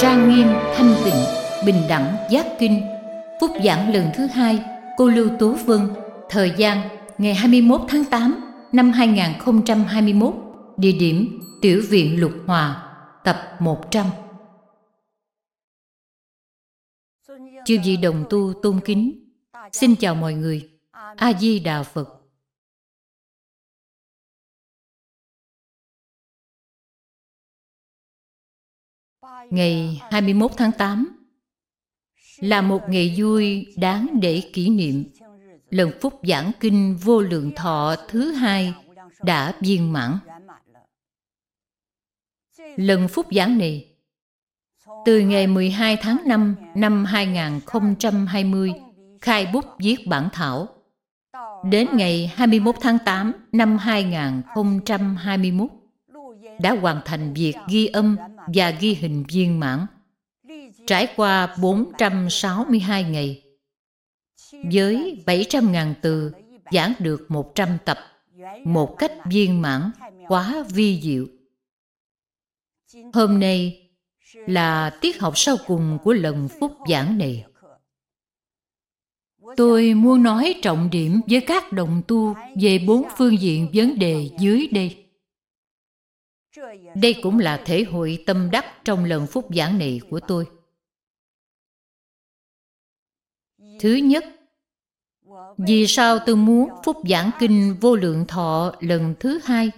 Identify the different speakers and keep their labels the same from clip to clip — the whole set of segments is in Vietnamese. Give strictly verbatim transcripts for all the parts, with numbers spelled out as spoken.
Speaker 1: trang nghiêm, thanh tịnh, bình đẳng, giác kinh. Phúc giảng lần thứ hai, cô Lưu Tố Vân. Thời gian ngày hai mươi mốt tháng tám năm hai nghìn không trăm hai mươi mốt. Địa điểm Tiểu viện Lục Hòa, tập một trăm. Chư vị đồng tu tôn kính, xin chào mọi người. A Di Đà Phật. Ngày hai mươi mốt tháng tám là một ngày vui đáng để kỷ niệm. Lần phúc giảng kinh Vô Lượng Thọ thứ hai đã viên mãn. Lần phúc giảng này từ ngày mười hai tháng năm năm hai nghìn không trăm hai mươi khai bút viết bản thảo đến ngày hai mươi mốt tháng tám năm hai nghìn không trăm hai mươi mốt đã hoàn thành việc ghi âm và ghi hình viên mãn, trải qua bốn trăm sáu mươi hai ngày, với bảy trăm nghìn từ giảng được một trăm tập, một cách viên mãn, quá vi diệu. Hôm nay là tiết học sau cùng của lần phúc giảng này. Tôi muốn nói trọng điểm với các đồng tu về bốn phương diện vấn đề dưới đây. Đây cũng là thể hội tâm đắc trong lần phúc giảng này của tôi. Thứ nhất, vì sao tôi muốn phúc giảng kinh Vô Lượng Thọ lần thứ hai?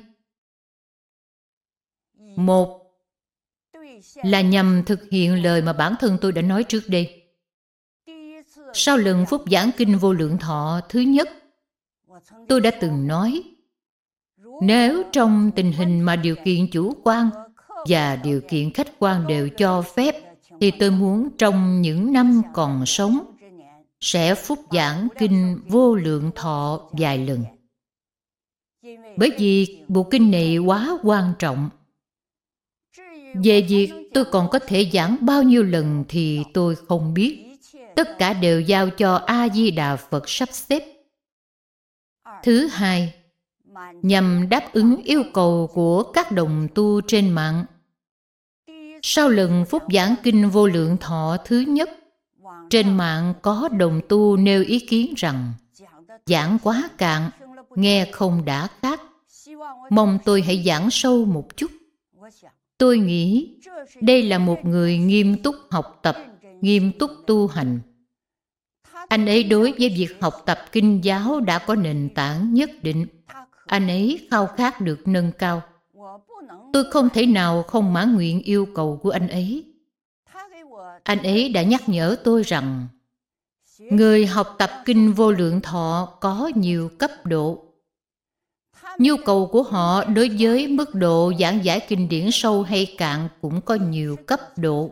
Speaker 1: Một là nhằm thực hiện lời mà bản thân tôi đã nói trước đây. Sau lần phúc giảng kinh Vô Lượng Thọ thứ nhất, tôi đã từng nói, nếu trong tình hình mà điều kiện chủ quan và điều kiện khách quan đều cho phép, thì tôi muốn trong những năm còn sống sẽ phúc giảng kinh Vô Lượng Thọ vài lần. Bởi vì bộ kinh này quá quan trọng. Về việc tôi còn có thể giảng bao nhiêu lần thì tôi không biết. Tất cả đều giao cho A Di Đà Phật sắp xếp. Thứ hai, nhằm đáp ứng yêu cầu của các đồng tu trên mạng. Sau lần phúc giảng kinh Vô Lượng Thọ thứ nhất, trên mạng có đồng tu nêu ý kiến rằng giảng quá cạn, nghe không đã khác. Mong tôi hãy giảng sâu một chút. Tôi nghĩ đây là một người nghiêm túc học tập, nghiêm túc tu hành. Anh ấy đối với việc học tập kinh giáo đã có nền tảng nhất định. Anh ấy khao khát được nâng cao. Tôi không thể nào không mãn nguyện yêu cầu của anh ấy. Anh ấy đã nhắc nhở tôi rằng người học tập kinh Vô Lượng Thọ có nhiều cấp độ. Nhu cầu của họ đối với mức độ giảng giải kinh điển sâu hay cạn cũng có nhiều cấp độ.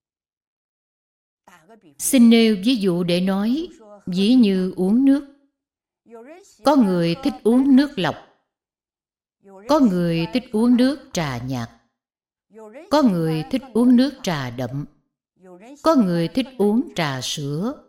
Speaker 1: Xin nêu ví dụ để nói, ví như uống nước. Có người thích uống nước lọc. Có người thích uống nước trà nhạt. Có người thích uống nước trà đậm. Có người thích uống trà sữa.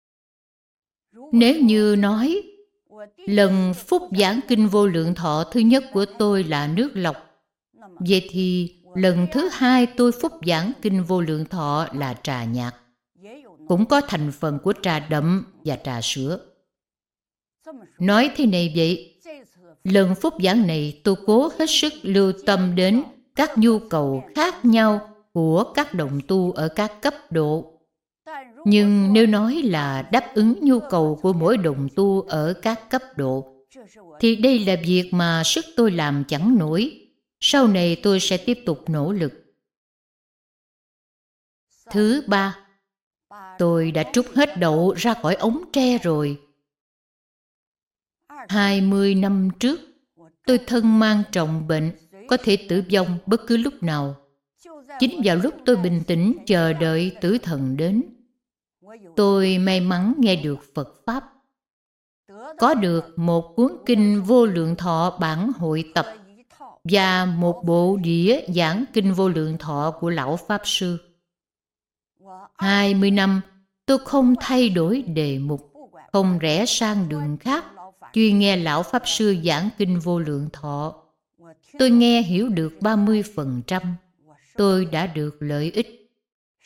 Speaker 1: Nếu như nói, lần phúc giảng kinh Vô Lượng Thọ thứ nhất của tôi là nước lọc, vậy thì lần thứ hai tôi phúc giảng kinh Vô Lượng Thọ là trà nhạt. Cũng có thành phần của trà đậm và trà sữa. Nói thế này vậy, lần phúc giảng này tôi cố hết sức lưu tâm đến các nhu cầu khác nhau của các đồng tu ở các cấp độ. Nhưng nếu nói là đáp ứng nhu cầu của mỗi đồng tu ở các cấp độ, thì đây là việc mà sức tôi làm chẳng nổi. Sau này tôi sẽ tiếp tục nỗ lực. Thứ ba, tôi đã trút hết đậu ra khỏi ống tre rồi. Hai mươi năm trước, tôi thân mang trọng bệnh, có thể tử vong bất cứ lúc nào. Chính vào lúc tôi bình tĩnh chờ đợi tử thần đến, tôi may mắn nghe được Phật Pháp, có được một cuốn kinh Vô Lượng Thọ bản hội tập và một bộ đĩa giảng kinh Vô Lượng Thọ của Lão Pháp Sư. Hai mươi năm, tôi không thay đổi đề mục, không rẽ sang đường khác, chuyên nghe Lão Pháp Sư giảng kinh Vô Lượng Thọ. Tôi nghe hiểu được ba mươi phần trăm. Tôi đã được lợi ích.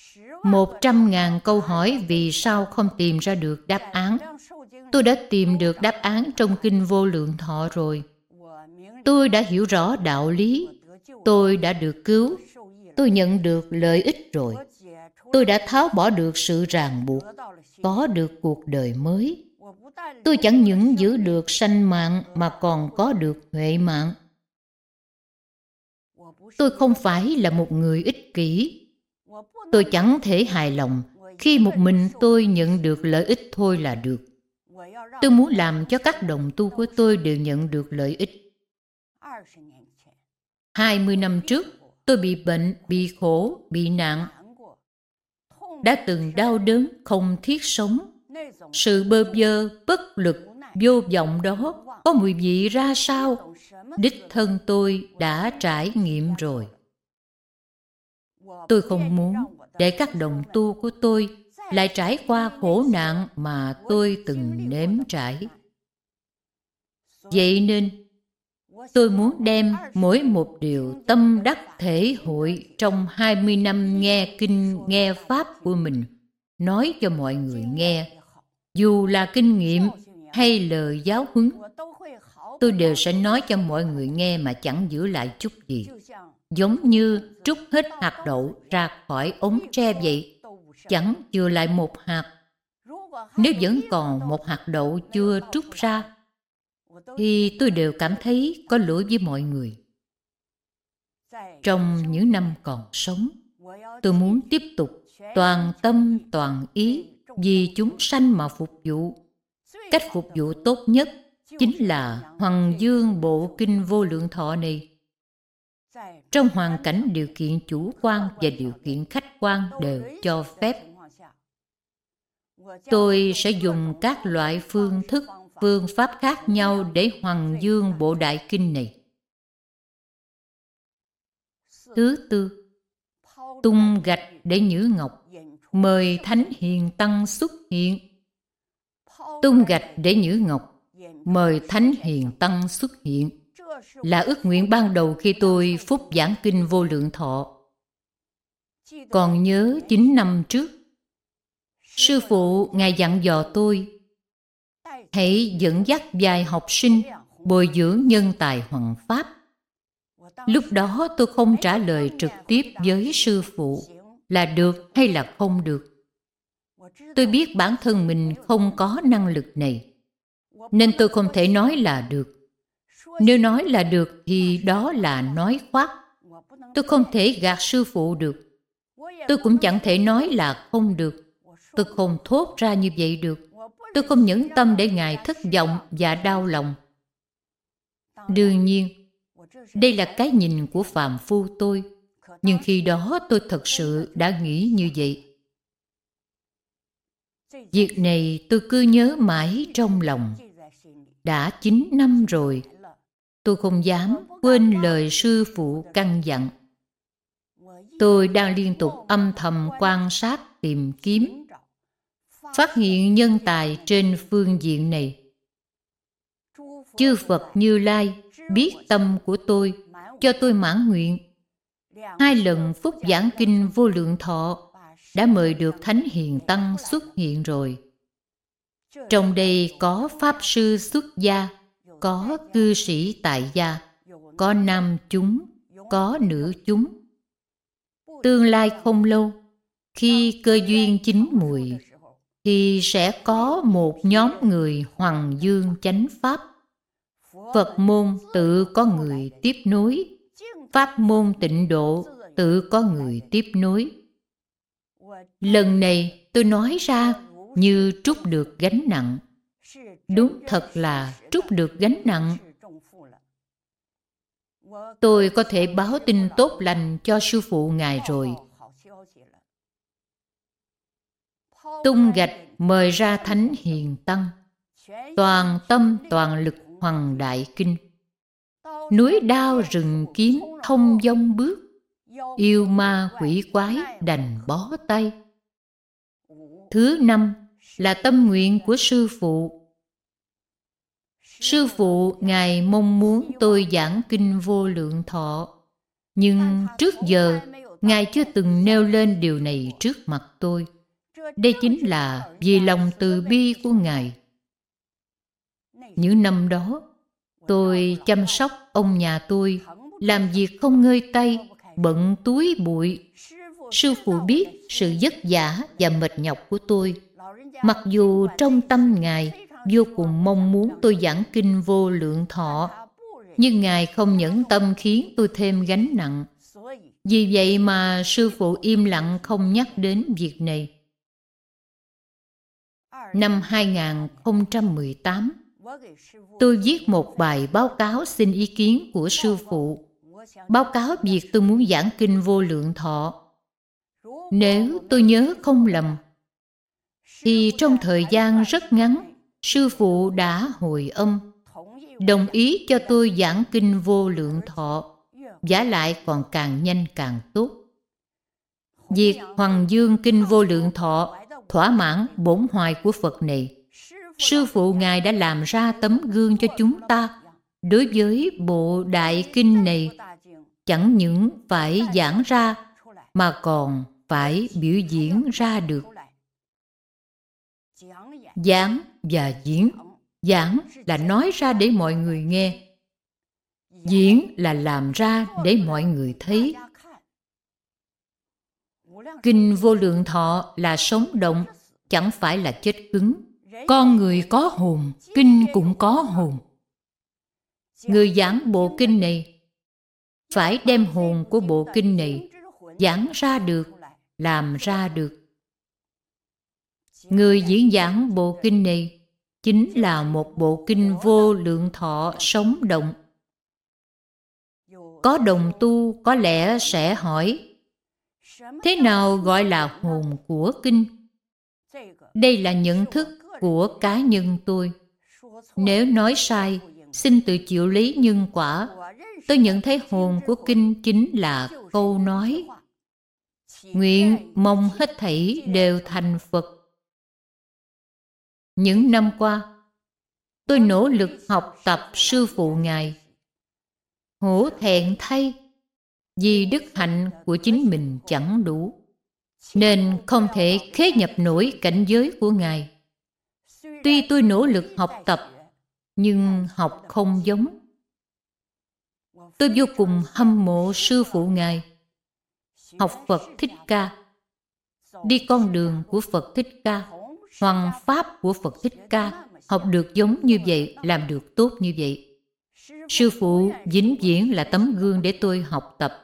Speaker 1: Một trăm ngàn câu hỏi vì sao không tìm ra được đáp án. Tôi đã tìm được đáp án trong Kinh Vô Lượng Thọ rồi. Tôi đã hiểu rõ đạo lý. Tôi đã được cứu. Tôi nhận được lợi ích rồi. Tôi đã tháo bỏ được sự ràng buộc, có được cuộc đời mới. Tôi chẳng những giữ được sanh mạng mà còn có được huệ mạng. Tôi không phải là một người ích kỷ. Tôi chẳng thể hài lòng khi một mình tôi nhận được lợi ích thôi là được. Tôi muốn làm cho các đồng tu của tôi đều nhận được lợi ích. Hai mươi năm trước, tôi bị bệnh, bị khổ, bị nạn. Đã từng đau đớn, không thiết sống. Sự bơ vơ, bất lực, vô vọng đó có mùi vị ra sao? Đích thân tôi đã trải nghiệm rồi. Tôi không muốn để các đồng tu của tôi lại trải qua khổ nạn mà tôi từng nếm trải. Vậy nên, tôi muốn đem mỗi một điều tâm đắc thể hội trong hai mươi năm nghe kinh, nghe pháp của mình, nói cho mọi người nghe. Dù là kinh nghiệm hay lời giáo huấn, tôi đều sẽ nói cho mọi người nghe mà chẳng giữ lại chút gì. Giống như trút hết hạt đậu ra khỏi ống tre vậy, chẳng chừa lại một hạt. Nếu vẫn còn một hạt đậu chưa trút ra, thì tôi đều cảm thấy có lỗi với mọi người. Trong những năm còn sống, tôi muốn tiếp tục toàn tâm toàn ý vì chúng sanh mà phục vụ. Cách phục vụ tốt nhất chính là Hoằng Dương Bộ Kinh Vô Lượng Thọ này. Trong hoàn cảnh điều kiện chủ quan và điều kiện khách quan đều cho phép, tôi sẽ dùng các loại phương thức, phương pháp khác nhau để hoằng dương bộ đại kinh này. Thứ tư, tung gạch để nhử ngọc, mời Thánh Hiền Tăng xuất hiện. Tung gạch để nhử ngọc, mời Thánh Hiền Tăng xuất hiện là ước nguyện ban đầu khi tôi phúc giảng kinh Vô Lượng Thọ. Còn nhớ chín năm trước, sư phụ Ngài dặn dò tôi hãy dẫn dắt vài học sinh bồi dưỡng nhân tài hoằng pháp. Lúc đó tôi không trả lời trực tiếp với sư phụ là được hay là không được. Tôi biết bản thân mình không có năng lực này, nên tôi không thể nói là được. Nếu nói là được thì đó là nói khoác. Tôi không thể gạt sư phụ được. Tôi cũng chẳng thể nói là không được. Tôi không thốt ra như vậy được. Tôi không nhẫn tâm để Ngài thất vọng và đau lòng. Đương nhiên, đây là cái nhìn của phàm phu tôi. Nhưng khi đó tôi thật sự đã nghĩ như vậy. Việc này tôi cứ nhớ mãi trong lòng. Đã chín năm rồi, tôi không dám quên lời sư phụ căn dặn. Tôi đang liên tục âm thầm quan sát, tìm kiếm, phát hiện nhân tài trên phương diện này. Chư Phật Như Lai biết tâm của tôi, cho tôi mãn nguyện. Hai lần phúc giảng kinh Vô Lượng Thọ đã mời được Thánh Hiền Tăng xuất hiện rồi. Trong đây có Pháp Sư xuất gia, có cư sĩ tại gia, có nam chúng, có nữ chúng. Tương lai không lâu, khi cơ duyên chín mùi, thì sẽ có một nhóm người hoằng dương chánh Pháp. Phật môn tự có người tiếp nối, Pháp môn Tịnh Độ tự có người tiếp nối. Lần này tôi nói ra như trút được gánh nặng. Đúng thật là trút được gánh nặng. Tôi có thể báo tin tốt lành cho sư phụ Ngài rồi. Tung gạch mời ra Thánh Hiền Tăng, toàn tâm toàn lực hoằng đại kinh. Núi đao rừng kiếm thông dong bước, yêu ma quỷ quái đành bó tay. Thứ năm là tâm nguyện của sư phụ. Sư phụ Ngài mong muốn tôi giảng kinh Vô Lượng Thọ, nhưng trước giờ Ngài chưa từng nêu lên điều này trước mặt tôi. Đây chính là vì lòng từ bi của Ngài. Những năm đó, tôi chăm sóc ông nhà tôi, làm việc không ngơi tay, bận túi bụi. Sư phụ biết sự vất vả và mệt nhọc của tôi. Mặc dù trong tâm Ngài vô cùng mong muốn tôi giảng kinh Vô Lượng Thọ, nhưng Ngài không nhẫn tâm khiến tôi thêm gánh nặng. Vì vậy mà sư phụ im lặng không nhắc đến việc này. Năm hai không một tám, tôi viết một bài báo cáo xin ý kiến của sư phụ. Báo cáo việc tôi muốn giảng kinh Vô Lượng Thọ. Nếu tôi nhớ không lầm, thì trong thời gian rất ngắn, sư phụ đã hồi âm, đồng ý cho tôi giảng kinh Vô Lượng Thọ, vả lại còn càng nhanh càng tốt. Việc hoằng dương kinh Vô Lượng Thọ thỏa mãn bổn hoài của Phật này. Sư phụ Ngài đã làm ra tấm gương cho chúng ta. Đối với bộ đại kinh này, chẳng những phải giảng ra, mà còn phải biểu diễn ra được. Giảng và diễn. Giảng là nói ra để mọi người nghe. Diễn là làm ra để mọi người thấy. Kinh Vô Lượng Thọ là sống động, chẳng phải là chết cứng. Con người có hồn, kinh cũng có hồn. Người giảng bộ kinh này phải đem hồn của bộ kinh này giảng ra được, làm ra được. Người diễn giảng bộ kinh này chính là một bộ kinh Vô Lượng Thọ sống động. Có đồng tu có lẽ sẽ hỏi, thế nào gọi là hồn của kinh? Đây là nhận thức của cá nhân tôi. Nếu nói sai, xin tự chịu lấy nhân quả. Tôi nhận thấy hồn của kinh chính là câu nói: nguyện mong hết thảy đều thành Phật. Những năm qua, tôi nỗ lực học tập sư phụ Ngài. Hổ thẹn thay, vì đức hạnh của chính mình chẳng đủ, nên không thể khế nhập nổi cảnh giới của Ngài. Tuy tôi nỗ lực học tập, nhưng học không giống. Tôi vô cùng hâm mộ sư phụ Ngài. Học Phật Thích Ca, đi con đường của Phật Thích Ca, hoằng pháp của Phật Thích Ca, học được giống như vậy, làm được tốt như vậy. Sư phụ vĩnh viễn là tấm gương để tôi học tập.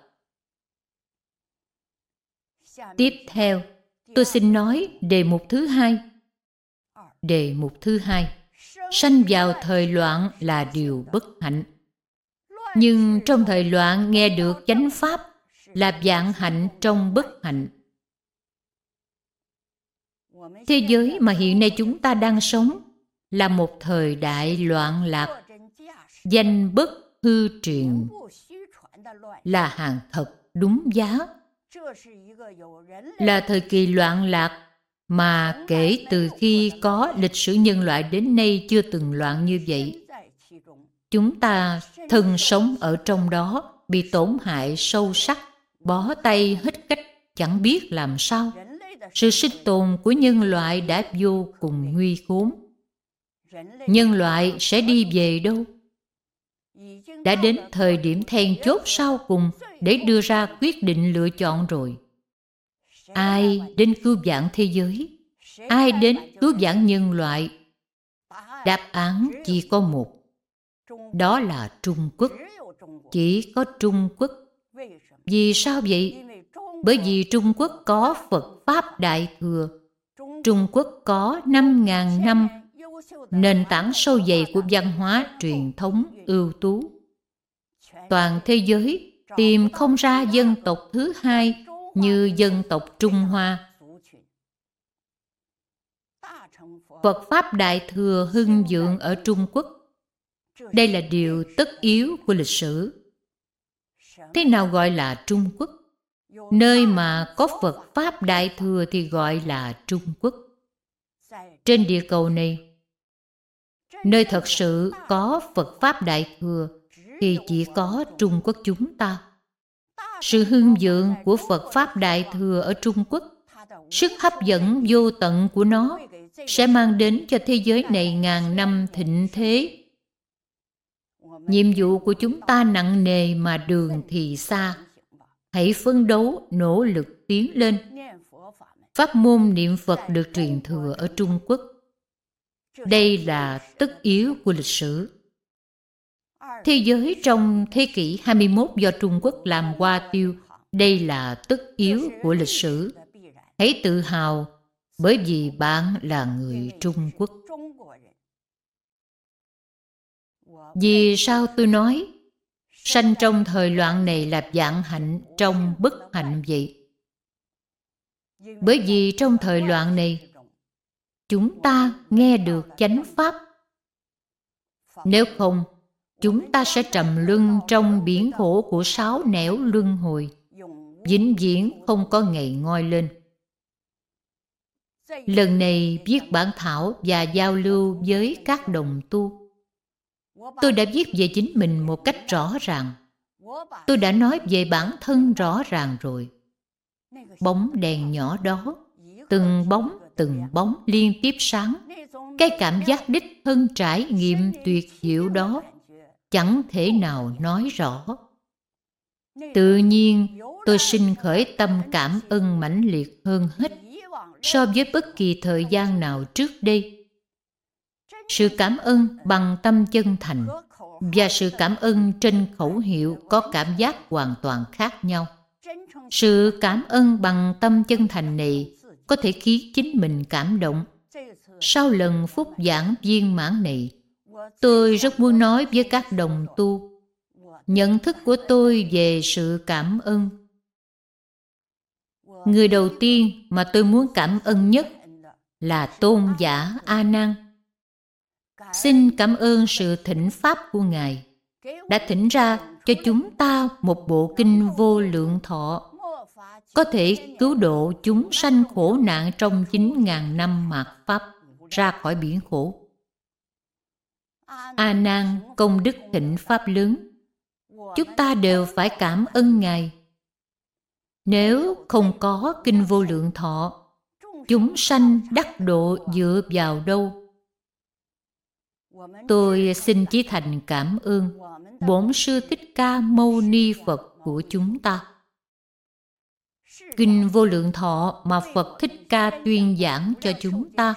Speaker 1: Tiếp theo, tôi xin nói đề mục thứ hai. Đề mục thứ hai: sanh vào thời loạn là điều bất hạnh. Nhưng trong thời loạn nghe được chánh pháp là vạn hạnh trong bất hạnh. Thế giới mà hiện nay chúng ta đang sống là một thời đại loạn lạc, danh bất hư truyền, là hàng thật đúng giá. Là thời kỳ loạn lạc mà kể từ khi có lịch sử nhân loại đến nay chưa từng loạn như vậy. Chúng ta thân sống ở trong đó, bị tổn hại sâu sắc, bó tay hết cách, chẳng biết làm sao. Sự sinh tồn của nhân loại đã vô cùng nguy khốn. Nhân loại sẽ đi về đâu? Đã đến thời điểm then chốt sau cùng để đưa ra quyết định lựa chọn rồi. Ai đến cứu vãn thế giới? Ai đến cứu vãn nhân loại? Đáp án chỉ có một. Đó là Trung Quốc. Chỉ có Trung Quốc. Vì sao vậy? Bởi vì Trung Quốc có Phật Pháp Đại Thừa. Trung Quốc có năm ngàn năm nền tảng sâu dày của văn hóa truyền thống ưu tú. Toàn thế giới tìm không ra dân tộc thứ hai như dân tộc Trung Hoa. Phật Pháp Đại Thừa hưng vượng ở Trung Quốc. Đây là điều tất yếu của lịch sử. Thế nào gọi là Trung Quốc? Nơi mà có Phật Pháp Đại Thừa thì gọi là Trung Quốc. Trên địa cầu này, nơi thật sự có Phật Pháp Đại Thừa thì chỉ có Trung Quốc chúng ta. Sự hương vượng của Phật Pháp Đại Thừa ở Trung Quốc, sức hấp dẫn vô tận của nó sẽ mang đến cho thế giới này ngàn năm thịnh thế. Nhiệm vụ của chúng ta nặng nề mà đường thì xa. Hãy phấn đấu, nỗ lực tiến lên. Pháp môn niệm Phật được truyền thừa ở Trung Quốc. Đây là tất yếu của lịch sử. Thế giới trong thế kỷ hai mươi mốt do Trung Quốc làm hoa tiêu, đây là tất yếu của lịch sử. Hãy tự hào bởi vì bạn là người Trung Quốc. Vì sao tôi nói sanh trong thời loạn này là vạn hạnh trong bất hạnh vậy? Bởi vì trong thời loạn này chúng ta nghe được chánh pháp. Nếu không, chúng ta sẽ trầm luân trong biển khổ của sáu nẻo luân hồi, vĩnh viễn không có ngày ngoi lên. Lần này viết bản thảo và giao lưu với các đồng tu, tôi đã viết về chính mình một cách rõ ràng. Tôi đã nói về bản thân rõ ràng rồi. Bóng đèn nhỏ đó, từng bóng từng bóng liên tiếp sáng, cái cảm giác đích thân trải nghiệm tuyệt diệu đó chẳng thể nào nói rõ. Tự nhiên tôi sinh khởi tâm cảm ơn mãnh liệt hơn hết so với bất kỳ thời gian nào trước đây. Sự cảm ơn bằng tâm chân thành và sự cảm ơn trên khẩu hiệu có cảm giác hoàn toàn khác nhau. Sự cảm ơn bằng tâm chân thành này có thể khiến chính mình cảm động. Sau lần phúc giảng viên mãn này, tôi rất muốn nói với các đồng tu nhận thức của tôi về sự cảm ơn. Người đầu tiên mà tôi muốn cảm ơn nhất là Tôn giả A Nan. Xin cảm ơn sự thỉnh pháp của Ngài đã thỉnh ra cho chúng ta một bộ kinh vô lượng thọ, có thể cứu độ chúng sanh khổ nạn trong chín ngàn năm mạt pháp ra khỏi biển khổ. A Nan công đức thịnh pháp lớn, chúng ta đều phải cảm ơn Ngài. Nếu không có kinh vô lượng thọ, chúng sanh đắc độ dựa vào đâu? Tôi xin chí thành cảm ơn Bổn Sư Thích Ca Mâu Ni Phật của chúng ta. Kinh vô lượng thọ mà Phật Thích Ca tuyên giảng cho chúng ta.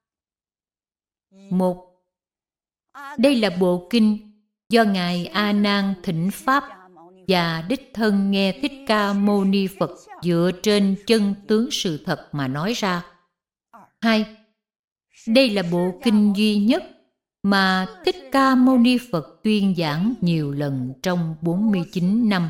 Speaker 1: Một, đây là bộ kinh do Ngài A Nan thỉnh pháp và đích thân nghe Thích Ca Mâu Ni Phật dựa trên chân tướng sự thật mà nói ra. Hai, đây là bộ kinh duy nhất mà Thích Ca Mâu Ni Phật tuyên giảng nhiều lần trong bốn mươi chín năm.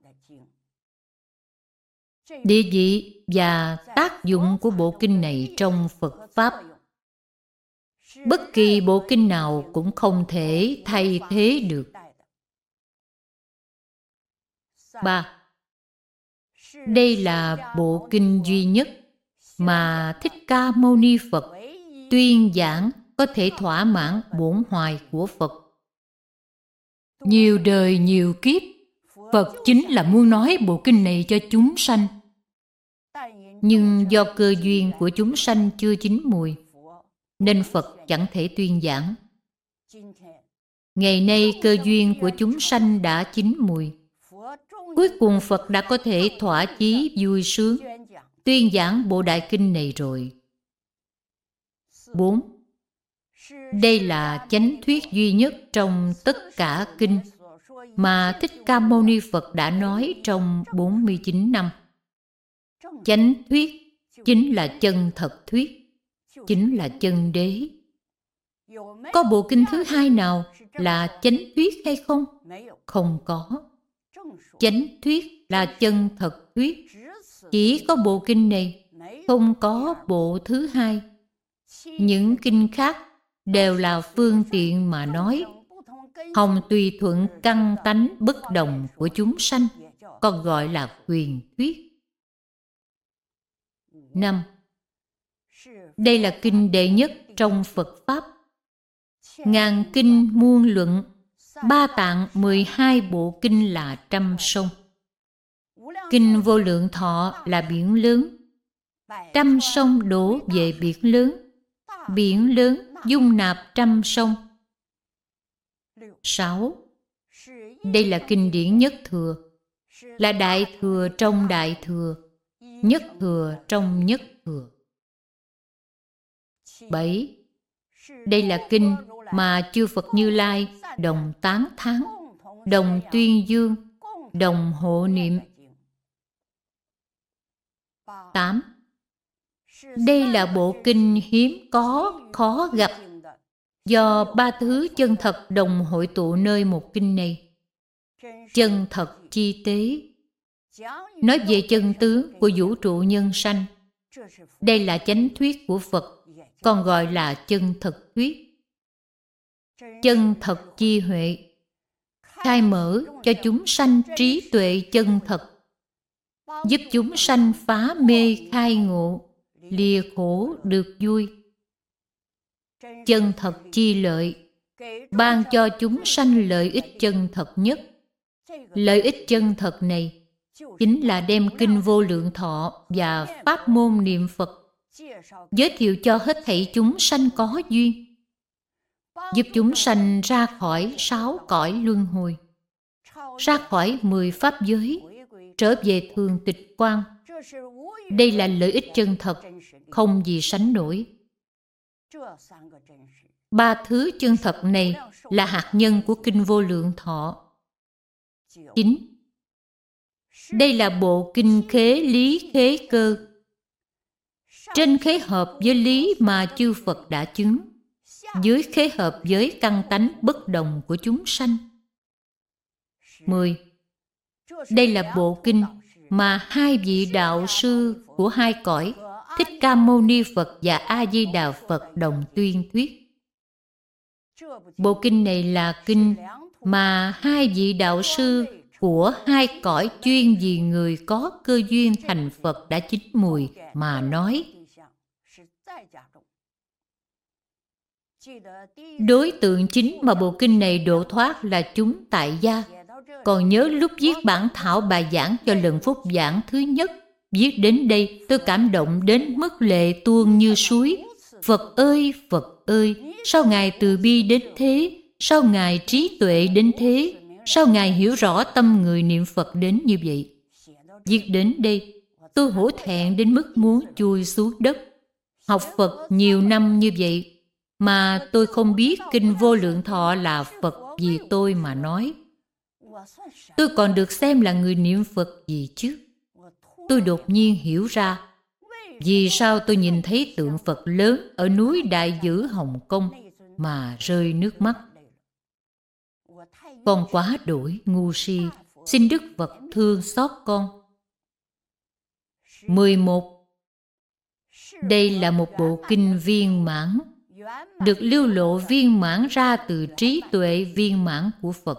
Speaker 1: Địa vị và tác dụng của bộ kinh này trong Phật Pháp, bất kỳ bộ kinh nào cũng không thể thay thế được. Ba, đây là bộ kinh duy nhất mà Thích Ca Mâu Ni Phật tuyên giảng có thể thỏa mãn bổn hoài của Phật. Nhiều đời nhiều kiếp, Phật chính là muốn nói bộ kinh này cho chúng sanh. Nhưng do cơ duyên của chúng sanh chưa chín mùi, nên Phật chẳng thể tuyên giảng. Ngày nay cơ duyên của chúng sanh đã chín mùi. Cuối cùng Phật đã có thể thỏa chí vui sướng tuyên giảng bộ đại kinh này rồi. Bốn, đây là chánh thuyết duy nhất trong tất cả kinh mà Thích Ca Mâu Ni Phật đã nói trong bốn mươi chín năm. Chánh thuyết chính là chân thật thuyết, chính là chân đế. Có bộ kinh thứ hai nào là chánh thuyết hay không? Không có. Chánh thuyết là chân thật thuyết. Chỉ có bộ kinh này, không có bộ thứ hai. Những kinh khác đều là phương tiện mà nói, hòng tùy thuận căn tánh bất đồng của chúng sanh, còn gọi là quyền thuyết. Năm, đây là kinh đệ nhất trong Phật Pháp. Ngàn kinh muôn luận, ba tạng mười hai bộ kinh là trăm sông. Kinh Vô Lượng Thọ là biển lớn. Trăm sông đổ về biển lớn. Biển lớn dung nạp trăm sông. Sáu. Đây là kinh điển nhất thừa, là đại thừa trong đại thừa, nhất thừa trong nhất thừa. Bảy. Đây là kinh mà chư Phật Như Lai đồng tán thán, đồng tuyên dương, đồng hộ niệm. Tám. Đây là bộ kinh hiếm có, khó gặp, do ba thứ chân thật đồng hội tụ nơi một kinh này. Chân thật chi tế, nói về chân tướng của vũ trụ nhân sanh. Đây là chánh thuyết của Phật, còn gọi là chân thật thuyết. Chân thật chi huệ, khai mở cho chúng sanh trí tuệ chân thật, giúp chúng sanh phá mê khai ngộ, lìa khổ được vui. Chân thật chi lợi, ban cho chúng sanh lợi ích chân thật nhất. Lợi ích chân thật này chính là đem kinh Vô Lượng Thọ và pháp môn niệm Phật giới thiệu cho hết thảy chúng sanh có duyên, giúp chúng sanh ra khỏi sáu cõi luân hồi, ra khỏi mười pháp giới, trở về thường tịch quan. Đây là lợi ích chân thật, không gì sánh nổi. Ba thứ chân thật này là hạt nhân của kinh Vô Lượng Thọ. Chín. Đây là bộ kinh khế lý khế cơ. Trên khế hợp với lý mà chư Phật đã chứng, dưới khế hợp với căn tánh bất đồng của chúng sanh. Mười. Đây là bộ kinh mà hai vị đạo sư của hai cõi, Thích Ca Mâu Ni Phật và A Di Đà Phật đồng tuyên thuyết. Bộ kinh này là kinh mà hai vị đạo sư của hai cõi chuyên vì người có cơ duyên thành Phật đã chín mùi mà nói. Đối tượng chính mà bộ kinh này độ thoát là chúng tại gia. Còn nhớ lúc viết bản thảo bài giảng cho lần phúc giảng thứ nhất, viết đến đây tôi cảm động đến mức lệ tuôn như suối. Phật ơi, Phật ơi, sao Ngài từ bi đến thế? Sao Ngài trí tuệ đến thế? Sao Ngài hiểu rõ tâm người niệm Phật đến như vậy? Viết đến đây, tôi hổ thẹn đến mức muốn chui xuống đất. Học Phật nhiều năm như vậy, mà tôi không biết kinh Vô Lượng Thọ là Phật vì tôi mà nói. Tôi còn được xem là người niệm Phật gì chứ? Tôi đột nhiên hiểu ra, vì sao tôi nhìn thấy tượng Phật lớn ở núi Đại Dữ Hồng Kông mà rơi nước mắt. Con quá đổi ngu si, xin Đức Phật thương xót con. Mười một. Đây là một bộ kinh viên mãn, được lưu lộ viên mãn ra từ trí tuệ viên mãn của Phật.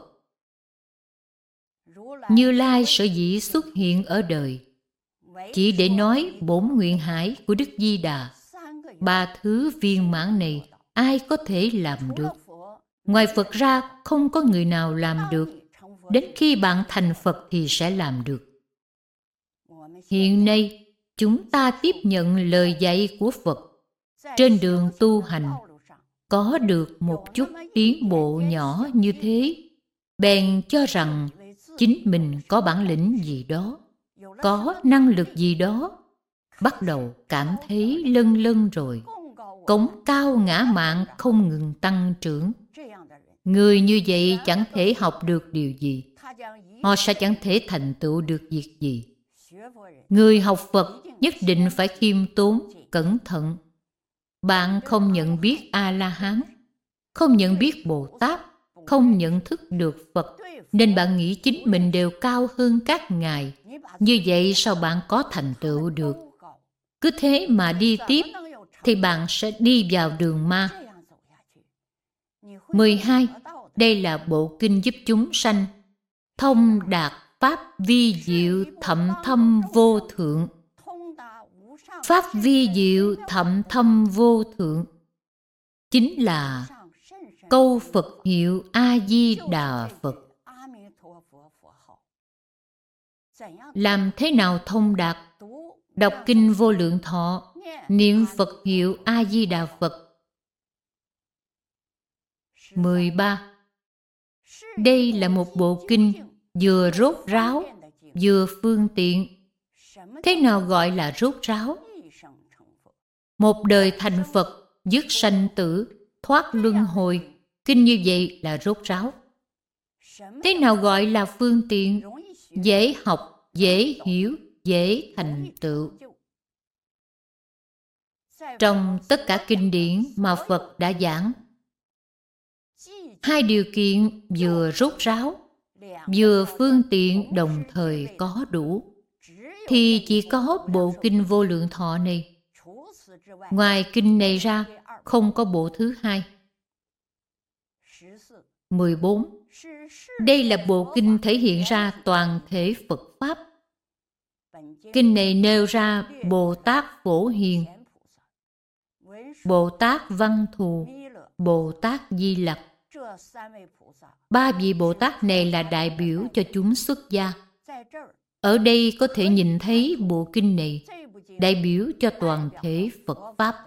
Speaker 1: Như Lai sở dĩ xuất hiện ở đời chỉ để nói bổn nguyện hải của Đức Di Đà. Ba thứ viên mãn này ai có thể làm được? Ngoài Phật ra không có người nào làm được. Đến khi bạn thành Phật thì sẽ làm được. Hiện nay chúng ta tiếp nhận lời dạy của Phật. Trên đường tu hành có được một chút tiến bộ nhỏ như thế, bèn cho rằng chính mình có bản lĩnh gì đó, có năng lực gì đó, bắt đầu cảm thấy lân lân rồi. Cống cao ngã mạn không ngừng tăng trưởng. Người như vậy chẳng thể học được điều gì, họ sẽ chẳng thể thành tựu được việc gì. Người học Phật nhất định phải khiêm tốn, cẩn thận. Bạn không nhận biết A-la-hán, không nhận biết Bồ Tát, không nhận thức được Phật, nên bạn nghĩ chính mình đều cao hơn các ngài. Như vậy sao bạn có thành tựu được? Cứ thế mà đi tiếp thì bạn sẽ đi vào đường ma. Mười hai. Đây là bộ kinh giúp chúng sanh thông đạt pháp vi diệu thậm thâm vô thượng. Pháp vi diệu thậm thâm vô thượng chính là câu Phật hiệu A Di Đà Phật. Làm thế nào thông đạt? Đọc kinh Vô Lượng Thọ, niệm Phật hiệu A-di-đà Phật. mười ba. Đây là một bộ kinh vừa rốt ráo, vừa phương tiện. Thế nào gọi là rốt ráo? Một đời thành Phật, dứt sanh tử, thoát luân hồi. Kinh như vậy là rốt ráo. Thế nào gọi là phương tiện? Dễ học, dễ hiểu, dễ thành tựu. Trong tất cả kinh điển mà Phật đã giảng, hai điều kiện vừa rốt ráo, vừa phương tiện đồng thời có đủ, thì chỉ có bộ kinh Vô Lượng Thọ này. Ngoài kinh này ra, không có bộ thứ hai. mười bốn. Đây là bộ kinh thể hiện ra toàn thể Phật Pháp. Kinh này nêu ra Bồ Tát Phổ Hiền, Bồ Tát Văn Thù, Bồ Tát Di Lặc. Ba vị Bồ Tát này là đại biểu cho chúng xuất gia. Ở đây có thể nhìn thấy bộ kinh này đại biểu cho toàn thể Phật Pháp.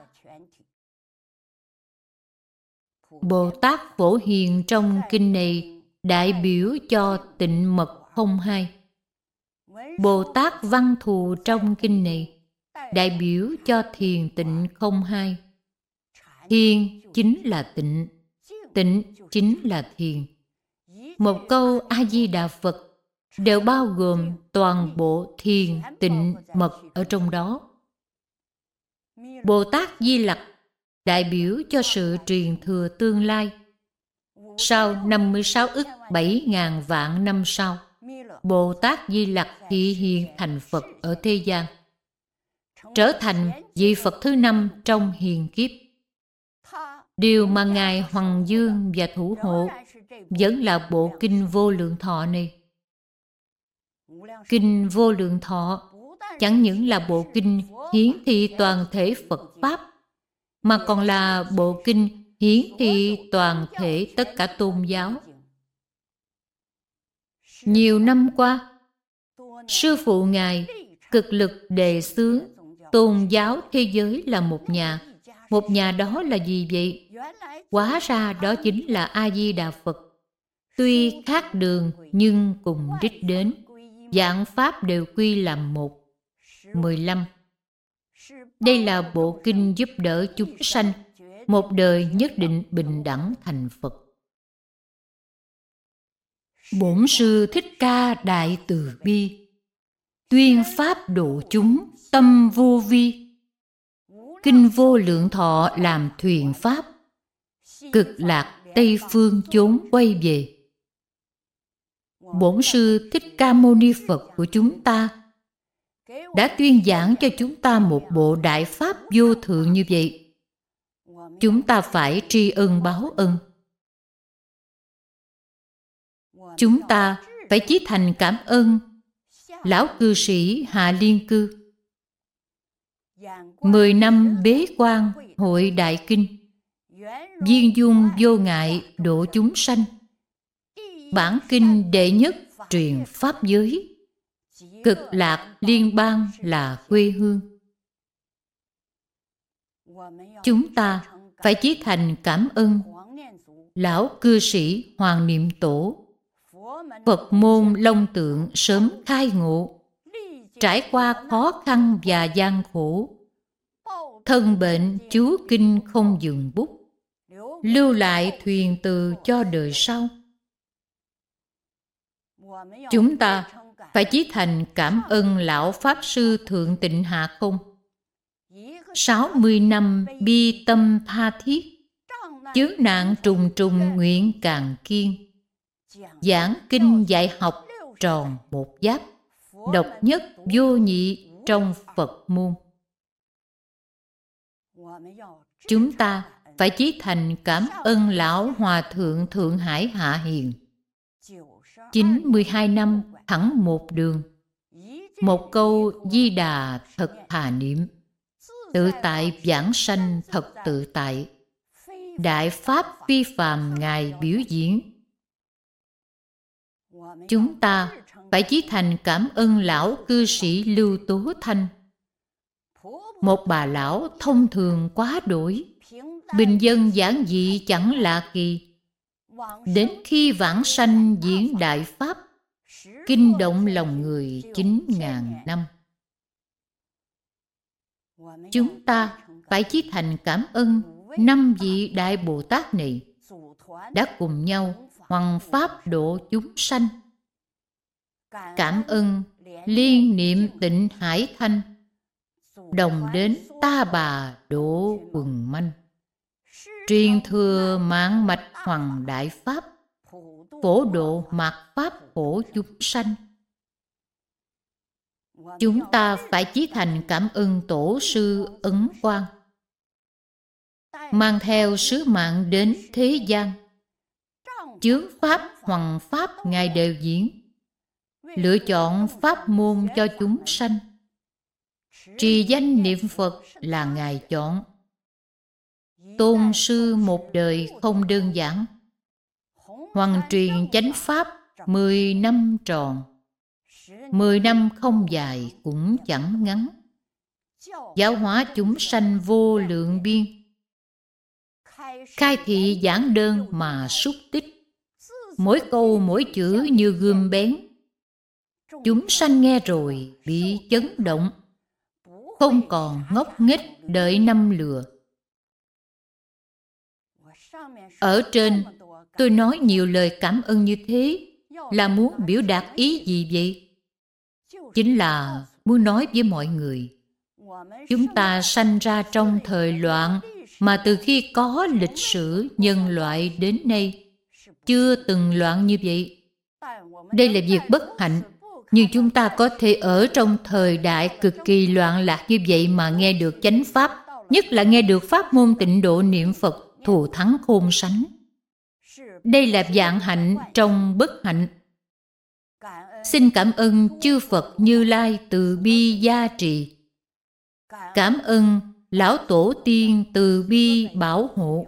Speaker 1: Bồ Tát Phổ Hiền trong kinh này đại biểu cho tịnh mật không hai. Bồ Tát Văn Thù trong kinh này đại biểu cho thiền tịnh không hai. Thiền chính là tịnh, tịnh chính là thiền. Một câu A-di-đà Phật đều bao gồm toàn bộ thiền, tịnh, mật ở trong đó. Bồ Tát Di Lặc đại biểu cho sự truyền thừa tương lai. Sau năm mươi sáu ức bảy ngàn vạn năm sau, Bồ Tát Di Lặc thị hiện thành Phật ở thế gian, trở thành vị Phật thứ năm trong hiền kiếp. Điều mà Ngài Hoằng Dương và thủ hộ vẫn là bộ kinh Vô Lượng Thọ này. Kinh Vô Lượng Thọ chẳng những là bộ kinh hiển thị toàn thể Phật Pháp, mà còn là bộ kinh hiển thị toàn thể tất cả tôn giáo. Nhiều năm qua, sư phụ Ngài cực lực đề xướng tôn giáo thế giới là một nhà. Một nhà đó là gì vậy? Hóa ra đó chính là A-di-đà Phật. Tuy khác đường nhưng cùng đích đến, vạn pháp đều quy làm một. mười lăm. Đây là bộ kinh giúp đỡ chúng sanh một đời nhất định bình đẳng thành Phật. Bổn Sư Thích Ca Đại Từ Bi, tuyên pháp độ chúng tâm vô vi. Kinh Vô Lượng Thọ làm thuyền pháp, cực lạc Tây Phương chốn quay về. Bổn Sư Thích Ca Mâu Ni Phật của chúng ta đã tuyên giảng cho chúng ta một bộ đại pháp vô thượng như vậy. Chúng ta phải tri ân báo ân. Chúng ta phải chí thành cảm ơn lão cư sĩ Hạ Liên Cư. Mười năm bế quan hội đại kinh, viên dung vô ngại độ chúng sanh. Bản kinh đệ nhất truyền pháp giới, cực lạc liên bang là quê hương. Chúng ta phải chí thành cảm ơn lão cư sĩ Hoàng Niệm Tổ. Phật môn Long Tượng sớm khai ngộ, trải qua khó khăn và gian khổ, thân bệnh chú kinh không dừng bút, lưu lại thuyền từ cho đời sau. Chúng ta phải chí thành cảm ơn lão Pháp Sư Thượng Tịnh Hạ Không. Sáu mươi năm bi tâm tha thiết, chướng nạn trùng trùng nguyện càng kiên. Giảng kinh dạy học tròn một giáp, độc nhất vô nhị trong Phật môn. Chúng ta phải chí thành cảm ơn lão Hòa Thượng Thượng Hải Hạ Hiền. chín mươi hai năm thẳng một đường, một câu Di Đà thật thà niệm, tự tại vãng sanh thật tự tại, đại pháp phi phàm Ngài biểu diễn. Chúng ta phải chí thành cảm ơn lão cư sĩ Lưu Tố Thanh. Một bà lão thông thường quá đổi, bình dân giản dị chẳng lạ kỳ. Đến khi vãng sanh diễn đại pháp, kinh động lòng người chín ngàn năm. Chúng ta phải chí thành cảm ơn năm vị Đại Bồ Tát này đã cùng nhau hoằng pháp độ chúng sanh. Cảm ơn Liên Niệm Tịnh Hải Thanh, đồng đến Ta Bà độ quần manh, truyền thừa mãn mạch hoằng đại pháp, phổ độ mạt pháp khổ chúng sanh. Chúng ta phải chí thành cảm ơn Tổ sư Ấn Quang, mang theo sứ mạng đến thế gian. Chướng pháp hoằng pháp Ngài đều diễn, lựa chọn pháp môn cho chúng sanh. Trì danh niệm Phật là Ngài chọn. Tôn sư một đời không đơn giản, hoằng truyền chánh pháp mười năm tròn. Mười năm không dài cũng chẳng ngắn, giáo hóa chúng sanh vô lượng biên. Khai thị giảng đơn mà xúc tích, mỗi câu mỗi chữ như gươm bén. Chúng sanh nghe rồi bị chấn động, không còn ngốc nghếch đợi năm lừa. Ở trên tôi nói nhiều lời cảm ơn như thế là muốn biểu đạt ý gì vậy? Chính là muốn nói với mọi người, chúng ta sanh ra trong thời loạn mà từ khi có lịch sử nhân loại đến nay chưa từng loạn như vậy. Đây là việc bất hạnh, nhưng chúng ta có thể ở trong thời đại cực kỳ loạn lạc như vậy mà nghe được chánh pháp, nhất là nghe được pháp môn tịnh độ niệm Phật thù thắng khôn sánh. Đây là vạn hạnh trong bất hạnh. Xin cảm ơn chư Phật Như Lai từ bi gia trì. Cảm ơn Lão Tổ Tiên từ bi bảo hộ.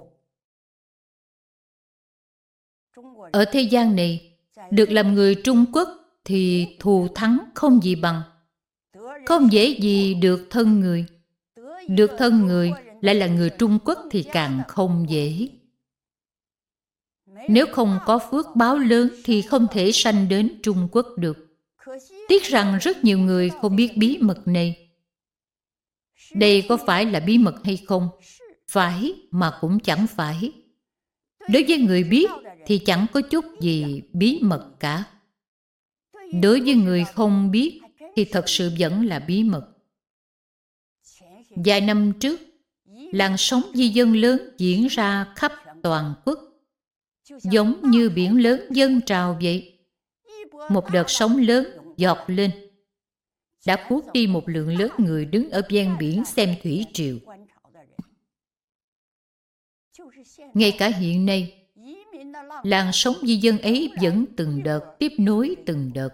Speaker 1: Ở thế gian này, được làm người Trung Quốc thì thù thắng không gì bằng. Không dễ gì được thân người. Được thân người lại là người Trung Quốc thì càng không dễ. Nếu không có phước báo lớn thì không thể sanh đến Trung Quốc được. Tiếc rằng rất nhiều người không biết bí mật này. Đây có phải là bí mật hay không? Phải mà cũng chẳng phải. Đối với người biết thì chẳng có chút gì bí mật cả. Đối với người không biết thì thật sự vẫn là bí mật. Vài năm trước, làn sóng di dân lớn diễn ra khắp toàn quốc, giống như biển lớn dâng trào vậy. Một đợt sóng lớn giọt lên, đã cuốn đi một lượng lớn người đứng ở ven biển xem thủy triều. Ngay cả hiện nay, làn sóng di dân ấy vẫn từng đợt tiếp nối từng đợt.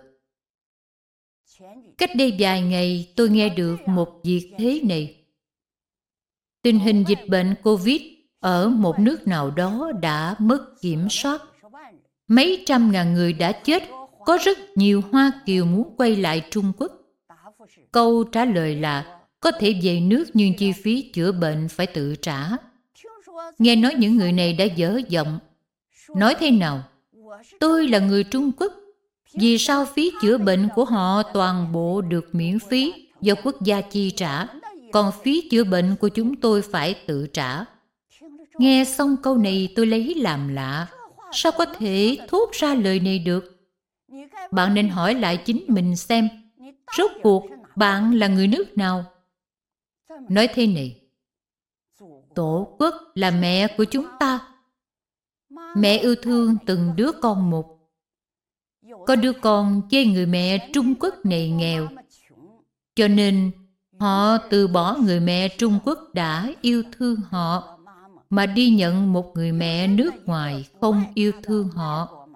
Speaker 1: Cách đây vài ngày tôi nghe được một việc thế này. Tình hình dịch bệnh Covid ở một nước nào đó đã mất kiểm soát. Mấy trăm ngàn người đã chết, có rất nhiều Hoa Kiều muốn quay lại Trung Quốc. Câu trả lời là có thể về nước nhưng chi phí chữa bệnh phải tự trả. Nghe nói những người này đã dở giọng. Nói thế nào? Tôi là người Trung Quốc. Vì sao phí chữa bệnh của họ toàn bộ được miễn phí do quốc gia chi trả, còn phí chữa bệnh của chúng tôi phải tự trả? Nghe xong câu này tôi lấy làm lạ. Sao có thể thốt ra lời này được? Bạn nên hỏi lại chính mình xem, rốt cuộc bạn là người nước nào? Nói thế này, Tổ quốc là mẹ của chúng ta. Mẹ yêu thương từng đứa con một. Có đứa con chê người mẹ Trung Quốc này nghèo, cho nên họ từ bỏ người mẹ Trung Quốc đã yêu thương họ, mà đi nhận một người mẹ nước ngoài không yêu thương họ.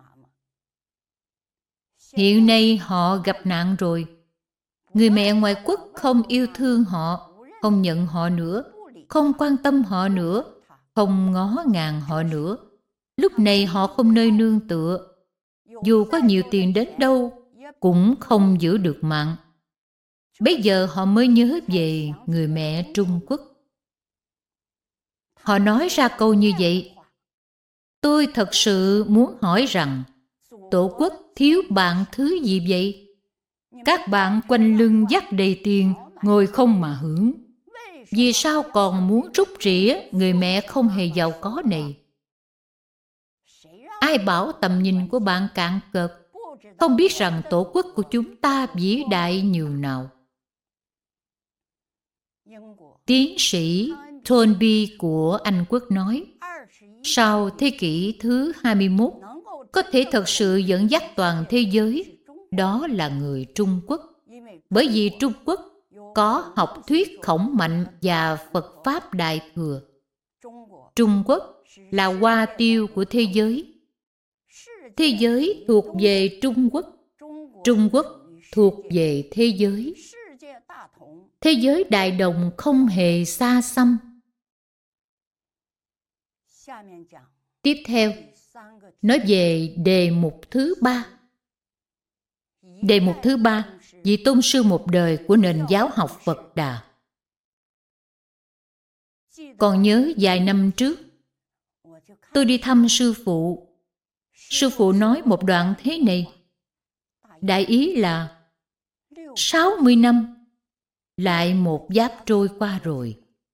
Speaker 1: Hiện nay họ gặp nạn rồi. Người mẹ ngoại quốc không yêu thương họ, không nhận họ nữa, không quan tâm họ nữa, không ngó ngàng họ nữa. Lúc này họ không nơi nương tựa. Dù có nhiều tiền đến đâu, cũng không giữ được mạng. Bây giờ họ mới nhớ về người mẹ Trung Quốc. Họ nói ra câu như vậy. Tôi thật sự muốn hỏi rằng, Tổ quốc thiếu bạn thứ gì vậy? Các bạn quanh lưng dắt đầy tiền, ngồi không mà hưởng. Vì sao còn muốn rút rỉa người mẹ không hề giàu có này? Ai bảo tầm nhìn của bạn cạn cợt, không biết rằng Tổ quốc của chúng ta vĩ đại nhường nào? Tiến sĩ Thornby của Anh Quốc nói, sau thế kỷ thứ hai mươi mốt, có thể thật sự dẫn dắt toàn thế giới, đó là người Trung Quốc. Bởi vì Trung Quốc có học thuyết khổng mạnh và Phật Pháp Đại Thừa. Trung Quốc là hoa tiêu của thế giới. Thế giới thuộc về Trung Quốc. Trung Quốc thuộc về thế giới. Thế giới đại đồng không hề xa xăm. Tiếp theo, nói về đề mục thứ ba. Đề mục thứ ba, vị tôn sư một đời của nền giáo học Phật Đà. Còn nhớ vài năm trước, tôi đi thăm sư phụ. Sư phụ nói một đoạn thế này. Đại ý là sáu mươi năm lại một giáp trôi qua rồi.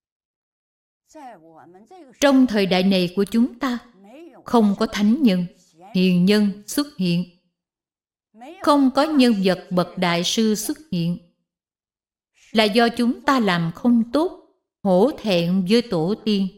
Speaker 1: Trong thời đại này của chúng ta, không có thánh nhân, hiền nhân xuất hiện. Không có nhân vật bậc đại sư xuất hiện. Là do chúng ta làm không tốt, hổ thẹn với tổ tiên.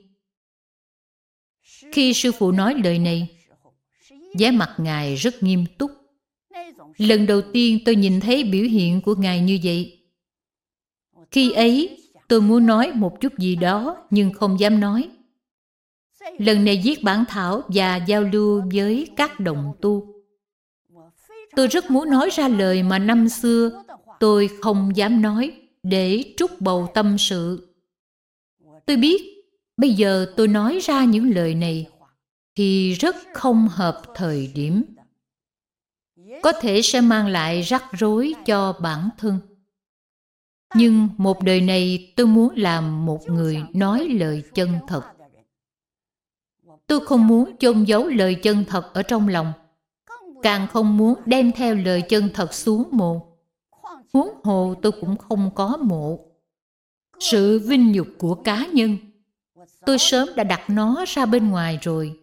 Speaker 1: Khi sư phụ nói lời này, vẻ mặt Ngài rất nghiêm túc. Lần đầu tiên tôi nhìn thấy biểu hiện của Ngài như vậy. Khi ấy, tôi muốn nói một chút gì đó nhưng không dám nói. Lần này viết bản thảo và giao lưu với các đồng tu. Tôi rất muốn nói ra lời mà năm xưa tôi không dám nói để trút bầu tâm sự. Tôi biết bây giờ tôi nói ra những lời này thì rất không hợp thời điểm. Có thể sẽ mang lại rắc rối cho bản thân. Nhưng một đời này tôi muốn làm một người nói lời chân thật. Tôi không muốn chôn giấu lời chân thật ở trong lòng, càng không muốn đem theo lời chân thật xuống mộ. Huống hồ tôi cũng không có mộ. Sự vinh nhục của cá nhân, tôi sớm đã đặt nó ra bên ngoài rồi.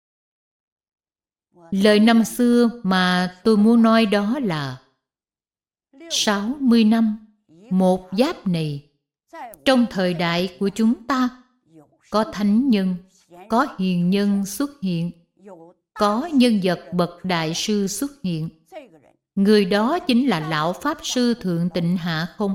Speaker 1: Lời năm xưa mà tôi muốn nói đó là sáu mươi năm, một giáp này, trong thời đại của chúng ta, có thánh nhân, có hiền nhân xuất hiện, có nhân vật bậc đại sư xuất hiện. Người đó chính là Lão Pháp Sư Thượng Tịnh Hạ Không.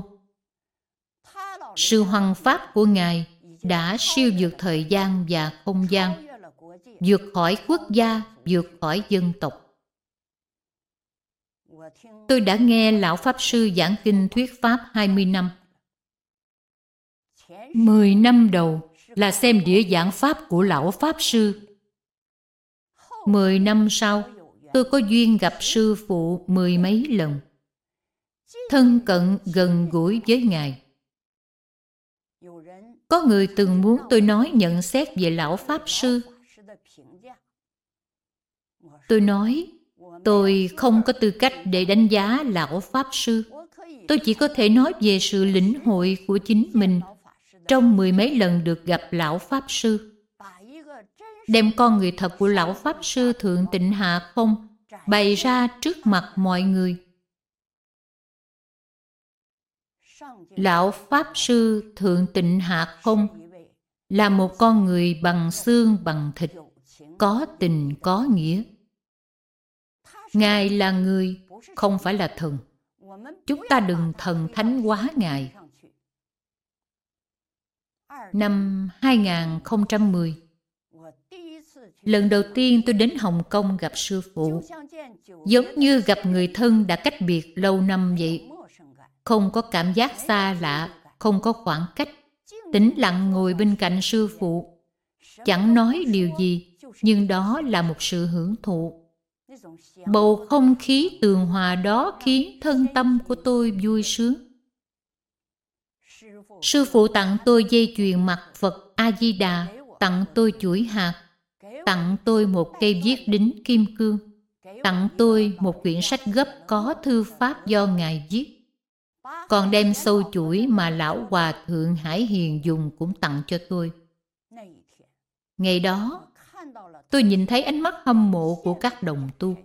Speaker 1: Sự hoằng pháp của Ngài đã siêu vượt thời gian và không gian, vượt khỏi quốc gia, vượt khỏi dân tộc. Tôi đã nghe Lão Pháp Sư giảng kinh thuyết Pháp hai mươi năm. Mười năm đầu là xem đĩa giảng Pháp của Lão Pháp Sư. Mười năm sau, tôi có duyên gặp sư phụ mười mấy lần. Thân cận gần gũi với Ngài. Có người từng muốn tôi nói nhận xét về Lão Pháp Sư. Tôi nói, tôi không có tư cách để đánh giá Lão Pháp Sư. Tôi chỉ có thể nói về sự lĩnh hội của chính mình trong mười mấy lần được gặp Lão Pháp Sư. Đem con người thật của Lão Pháp Sư Thượng Tịnh Hạ Không bày ra trước mặt mọi người. Lão Pháp Sư Thượng Tịnh Hạ Không là một con người bằng xương bằng thịt, có tình có nghĩa. Ngài là người, không phải là thần. Chúng ta đừng thần thánh hóa Ngài. Năm hai không một không, lần đầu tiên tôi đến Hồng Kông gặp sư phụ, giống như gặp người thân đã cách biệt lâu năm vậy. Không có cảm giác xa lạ, không có khoảng cách. Tĩnh lặng ngồi bên cạnh sư phụ. Chẳng nói điều gì, nhưng đó là một sự hưởng thụ. Bầu không khí tường hòa đó khiến thân tâm của tôi vui sướng. Sư phụ tặng tôi dây chuyền mặt Phật A-di-đà, tặng tôi chuỗi hạt, tặng tôi một cây viết đính kim cương, tặng tôi một quyển sách gấp có thư pháp do Ngài viết. Còn đem sâu chuỗi mà Lão Hòa Thượng Hải Hiền dùng cũng tặng cho tôi. Ngày đó, tôi nhìn thấy ánh mắt hâm mộ của các đồng tu.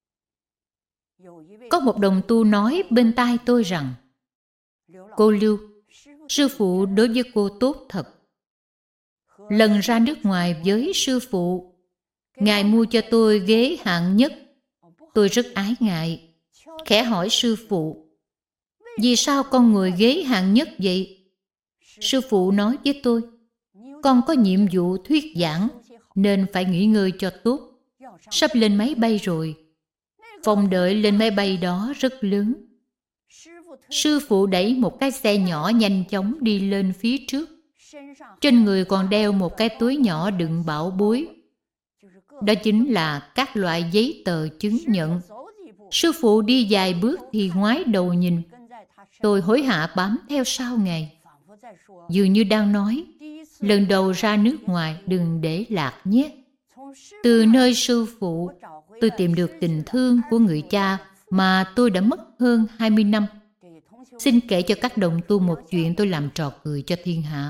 Speaker 1: Có một đồng tu nói bên tai tôi rằng: Cô Lưu, sư phụ đối với cô tốt thật. Lần ra nước ngoài với sư phụ, Ngài mua cho tôi ghế hạng nhất. Tôi rất ái ngại, khẽ hỏi sư phụ: Vì sao con ngồi ghế hạng nhất vậy? Sư phụ nói với tôi: Con có nhiệm vụ thuyết giảng nên phải nghỉ ngơi cho tốt. Sắp lên máy bay rồi. Phòng đợi lên máy bay đó rất lớn. Sư phụ đẩy một cái xe nhỏ nhanh chóng đi lên phía trước. Trên người còn đeo một cái túi nhỏ đựng bảo bối. Đó chính là các loại giấy tờ chứng nhận. Sư phụ đi vài bước thì ngoái đầu nhìn. Tôi hối hả bám theo sau Ngài, dường như đang nói: lần đầu ra nước ngoài đừng để lạc nhé. Từ nơi sư phụ, tôi tìm được tình thương của người cha mà tôi đã mất hơn hai mươi năm. Xin kể cho các đồng tu một chuyện tôi làm trò cười cho thiên hạ.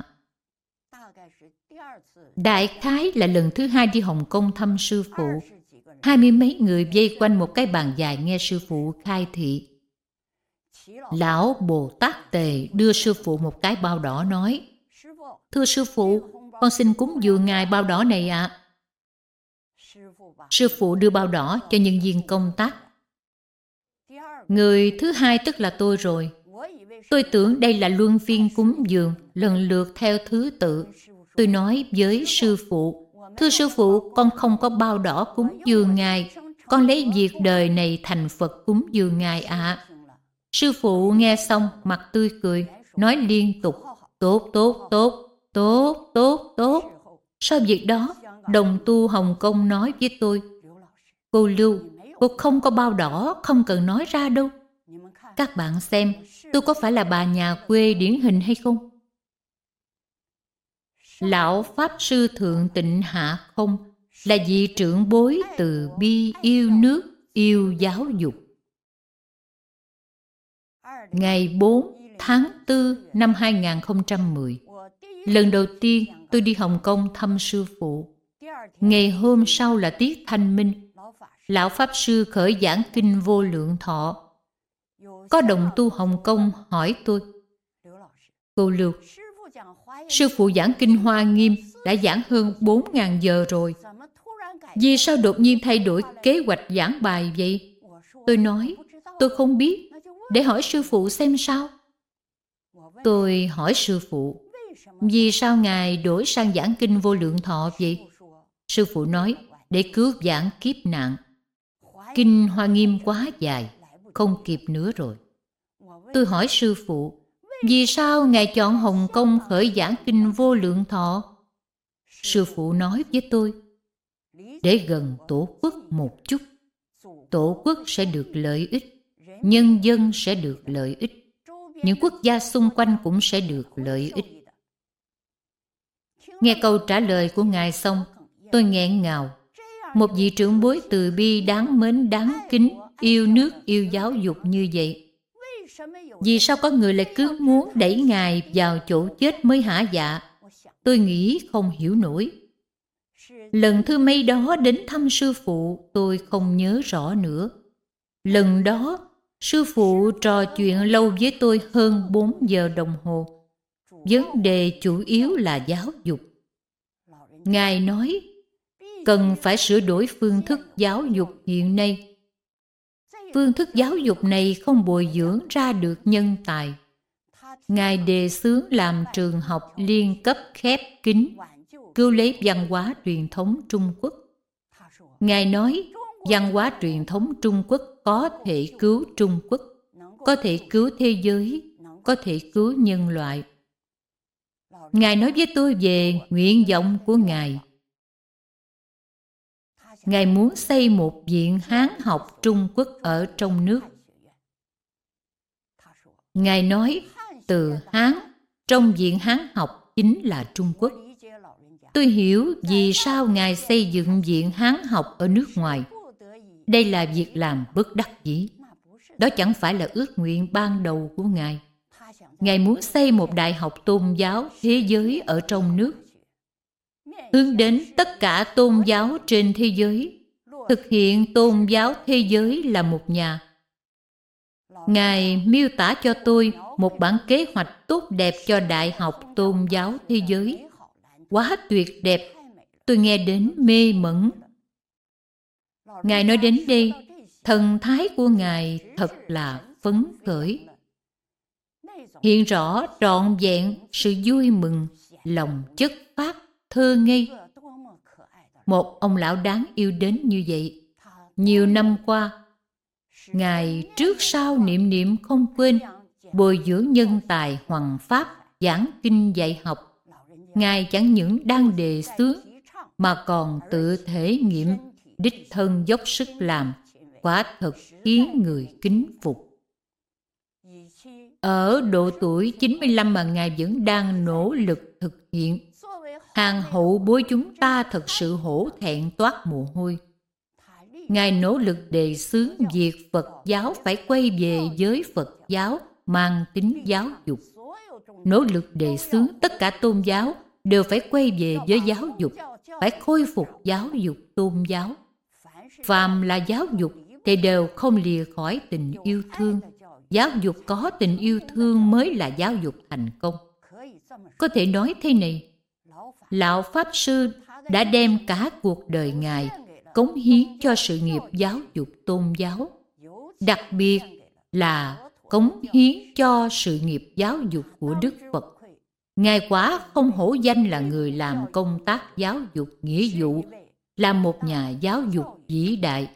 Speaker 1: Đại khái là lần thứ hai đi Hồng Kông thăm sư phụ. Hai mươi mấy người vây quanh một cái bàn dài nghe sư phụ khai thị. Lão Bồ Tát Tề đưa sư phụ một cái bao đỏ nói: Thưa sư phụ, con xin cúng dường ngài bao đỏ này ạ. À. Sư phụ đưa bao đỏ cho nhân viên công tác. Người thứ hai tức là tôi rồi. Tôi tưởng đây là luân phiên cúng dường, lần lượt theo thứ tự. Tôi nói với sư phụ: Thưa sư phụ, con không có bao đỏ cúng dường ngài. Con lấy việc đời này thành Phật cúng dường ngài ạ. À. Sư phụ nghe xong mặt tươi cười, nói liên tục: Tốt, tốt, tốt, tốt, tốt, tốt. Sau việc đó, đồng tu Hồng Kông nói với tôi: Cô Lưu, cô không có bao đỏ, không cần nói ra đâu. Các bạn xem, tôi có phải là bà nhà quê điển hình hay không? Lão Pháp Sư Thượng Tịnh Hạ Không là vị trưởng bối từ bi yêu nước, yêu giáo dục. Ngày bốn tháng tư năm hai nghìn không trăm mười, lần đầu tiên tôi đi Hồng Kông thăm sư phụ. Ngày hôm sau là tiết Thanh Minh. Lão Pháp Sư khởi giảng kinh Vô Lượng Thọ. Có đồng tu Hồng Kông hỏi tôi: Cô Lưu, sư phụ giảng kinh Hoa Nghiêm đã giảng hơn bốn nghìn giờ rồi. Vì sao đột nhiên thay đổi kế hoạch giảng bài vậy? Tôi nói: Tôi không biết, để hỏi sư phụ xem sao. Tôi hỏi sư phụ: Vì sao ngài đổi sang giảng kinh Vô Lượng Thọ vậy? Sư phụ nói: Để cứu vãn kiếp nạn. Kinh Hoa Nghiêm quá dài, không kịp nữa rồi. Tôi hỏi sư phụ: Vì sao ngài chọn Hồng Kông khởi giảng kinh Vô Lượng Thọ? Sư phụ nói với tôi: Để gần tổ quốc một chút. Tổ quốc sẽ được lợi ích, nhân dân sẽ được lợi ích, những quốc gia xung quanh cũng sẽ được lợi ích. Nghe câu trả lời của ngài xong, tôi nghẹn ngào. Một vị trưởng bối từ bi đáng mến đáng kính, yêu nước yêu giáo dục như vậy, vì sao có người lại cứ muốn đẩy ngài vào chỗ chết mới hả dạ? Tôi nghĩ không hiểu nổi. Lần thứ mấy đó đến thăm sư phụ tôi không nhớ rõ nữa. Lần đó sư phụ trò chuyện lâu với tôi hơn bốn giờ đồng hồ. Vấn đề chủ yếu là giáo dục. Ngài nói cần phải sửa đổi phương thức giáo dục hiện nay. Phương thức giáo dục này không bồi dưỡng ra được nhân tài. Ngài đề xướng làm trường học liên cấp khép kín, cứu lấy văn hóa truyền thống Trung Quốc. Ngài nói văn hóa truyền thống Trung Quốc có thể cứu Trung Quốc, có thể cứu thế giới, có thể cứu nhân loại. Ngài nói với tôi về nguyện vọng của Ngài. Ngài muốn xây một viện Hán học Trung Quốc ở trong nước. Ngài nói từ Hán trong viện Hán học chính là Trung Quốc. Tôi hiểu vì sao Ngài xây dựng viện Hán học ở nước ngoài. Đây là việc làm bất đắc dĩ. Đó chẳng phải là ước nguyện ban đầu của Ngài. Ngài muốn xây một đại học tôn giáo thế giới ở trong nước, hướng đến tất cả tôn giáo trên thế giới, thực hiện tôn giáo thế giới là một nhà. Ngài miêu tả cho tôi một bản kế hoạch tốt đẹp cho đại học tôn giáo thế giới. Quá tuyệt đẹp, tôi nghe đến mê mẩn. Ngài nói đến đây, thần thái của Ngài thật là phấn khởi. Hiện rõ trọn vẹn sự vui mừng, lòng chất phát, thơ ngây. Một ông lão đáng yêu đến như vậy. Nhiều năm qua, Ngài trước sau niệm niệm không quên, bồi dưỡng nhân tài hoằng pháp, giảng kinh dạy học. Ngài chẳng những đang đề xướng, mà còn tự thể nghiệm, đích thân dốc sức làm, quả thật khiến người kính phục. Ở độ tuổi chín mươi lăm mà Ngài vẫn đang nỗ lực thực hiện. Hàng hậu bối chúng ta thật sự hổ thẹn toát mồ hôi. Ngài nỗ lực đề xướng việc Phật giáo phải quay về với Phật giáo mang tính giáo dục. Nỗ lực đề xướng tất cả tôn giáo đều phải quay về với giáo dục, phải khôi phục giáo dục tôn giáo. Phàm là giáo dục thì đều không lìa khỏi tình yêu thương. Giáo dục có tình yêu thương mới là giáo dục thành công. Có thể nói thế này, Lão Pháp Sư đã đem cả cuộc đời Ngài cống hiến cho sự nghiệp giáo dục tôn giáo, đặc biệt là cống hiến cho sự nghiệp giáo dục của Đức Phật. Ngài quả không hổ danh là người làm công tác giáo dục nghĩa vụ, là một nhà giáo dục vĩ đại.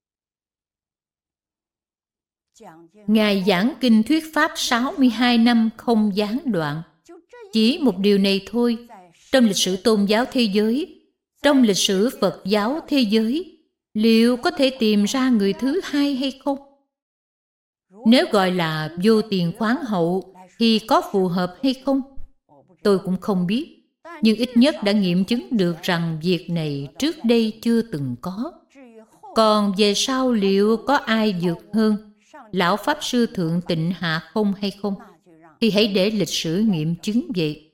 Speaker 1: Ngài giảng kinh thuyết pháp sáu mươi hai năm không gián đoạn. Chỉ một điều này thôi, trong lịch sử tôn giáo thế giới, trong lịch sử Phật giáo thế giới, liệu có thể tìm ra người thứ hai hay không? Nếu gọi là vô tiền khoáng hậu thì có phù hợp hay không? Tôi cũng không biết, nhưng ít nhất đã nghiệm chứng được rằng việc này trước đây chưa từng có. Còn về sau liệu có ai vượt hơn Lão Pháp Sư Thượng Tịnh Hạ không hay không, thì hãy để lịch sử nghiệm chứng vậy.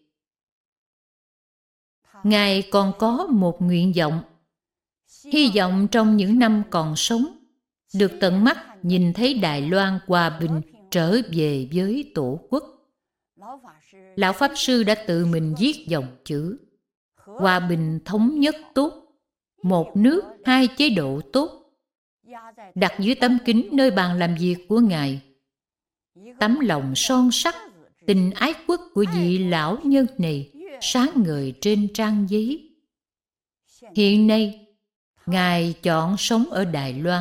Speaker 1: Ngài còn có một nguyện vọng, hy vọng trong những năm còn sống, được tận mắt nhìn thấy Đài Loan hòa bình trở về với Tổ quốc. Lão Pháp Sư đã tự mình viết dòng chữ hòa bình thống nhất tốt, một nước hai chế độ tốt, đặt dưới tấm kính nơi bàn làm việc của Ngài. Tấm lòng son sắc, tình ái quốc của vị lão nhân này sáng ngời trên trang giấy. Hiện nay, Ngài chọn sống ở Đài Loan.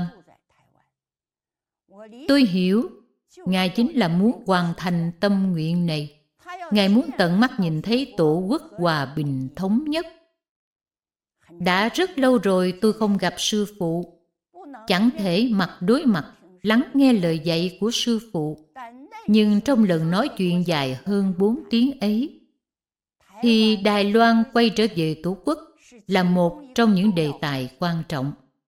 Speaker 1: Tôi hiểu, Ngài chính là muốn hoàn thành tâm nguyện này. Ngài muốn tận mắt nhìn thấy Tổ quốc hòa bình thống nhất. Đã rất lâu rồi tôi không gặp sư phụ, chẳng thể mặt đối mặt lắng nghe lời dạy của sư phụ. Nhưng trong lần nói chuyện dài hơn bốn tiếng ấy, thì Đài Loan quay trở về Tổ quốc là một trong những đề tài quan trọng.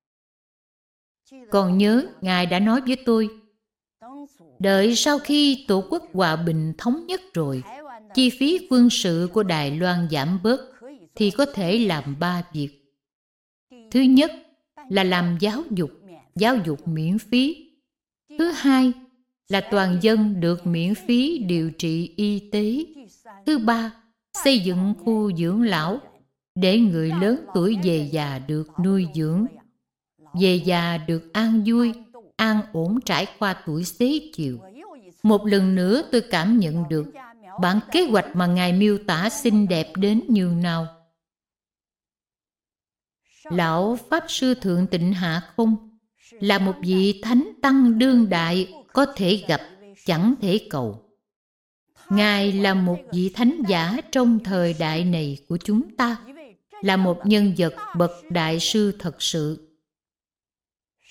Speaker 1: Còn nhớ Ngài đã nói với tôi, đợi sau khi Tổ quốc hòa bình thống nhất rồi, chi phí quân sự của Đài Loan giảm bớt, thì có thể làm ba việc. Thứ nhất là làm giáo dục, giáo dục miễn phí. Thứ hai là toàn dân được miễn phí điều trị y tế. Thứ ba, xây dựng khu dưỡng lão để người lớn tuổi về già được nuôi dưỡng, về già được an vui, an ổn trải qua tuổi xế chiều. Một lần nữa tôi cảm nhận được bản kế hoạch mà Ngài miêu tả xinh đẹp đến nhường nào. Lão Pháp Sư Thượng Tịnh Hạ không là một vị thánh tăng đương đại, có thể gặp, chẳng thể cầu. Ngài là một vị thánh giả trong thời đại này của chúng ta, là một nhân vật bậc đại sư thật sự.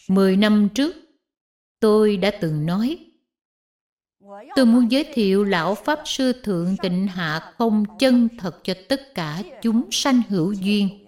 Speaker 1: Mười năm trước, tôi đã từng nói, tôi muốn giới thiệu Lão Pháp Sư Thượng Tịnh Hạ Không chân thật cho tất cả chúng sanh hữu duyên.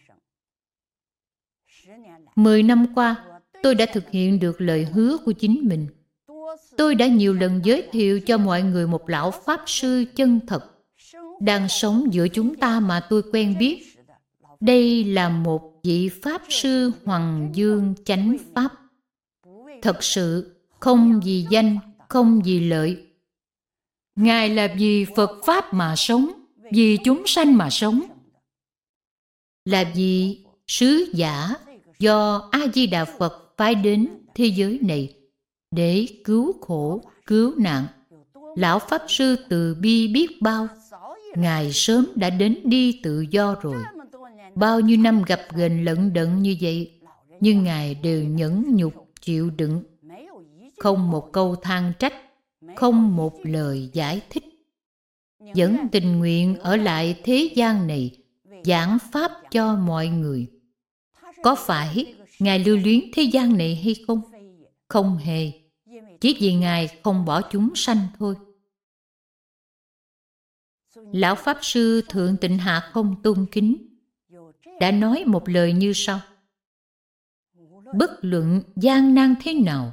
Speaker 1: Mười năm qua, tôi đã thực hiện được lời hứa của chính mình. Tôi đã nhiều lần giới thiệu cho mọi người một Lão Pháp Sư chân thật, đang sống giữa chúng ta mà tôi quen biết. Đây là một vị Pháp Sư Hoằng Dương Chánh Pháp. Thật sự, không vì danh, không vì lợi. Ngài là vì Phật Pháp mà sống, vì chúng sanh mà sống. Là vì sứ giả do A-di-đà Phật phái đến thế giới này để cứu khổ, cứu nạn. Lão Pháp Sư từ bi biết bao. Ngài sớm đã đến đi tự do rồi. Bao nhiêu năm gặp ghềnh lận đận như vậy, nhưng Ngài đều nhẫn nhục chịu đựng. Không một câu than trách, không một lời giải thích. Vẫn tình nguyện ở lại thế gian này, giảng Pháp cho mọi người. Có phải Ngài lưu luyến thế gian này hay không? Không hề. Chỉ vì Ngài không bỏ chúng sanh thôi. Lão Pháp Sư Thượng Tịnh Hạ Không tôn kính đã nói một lời như sau: bất luận gian nan thế nào,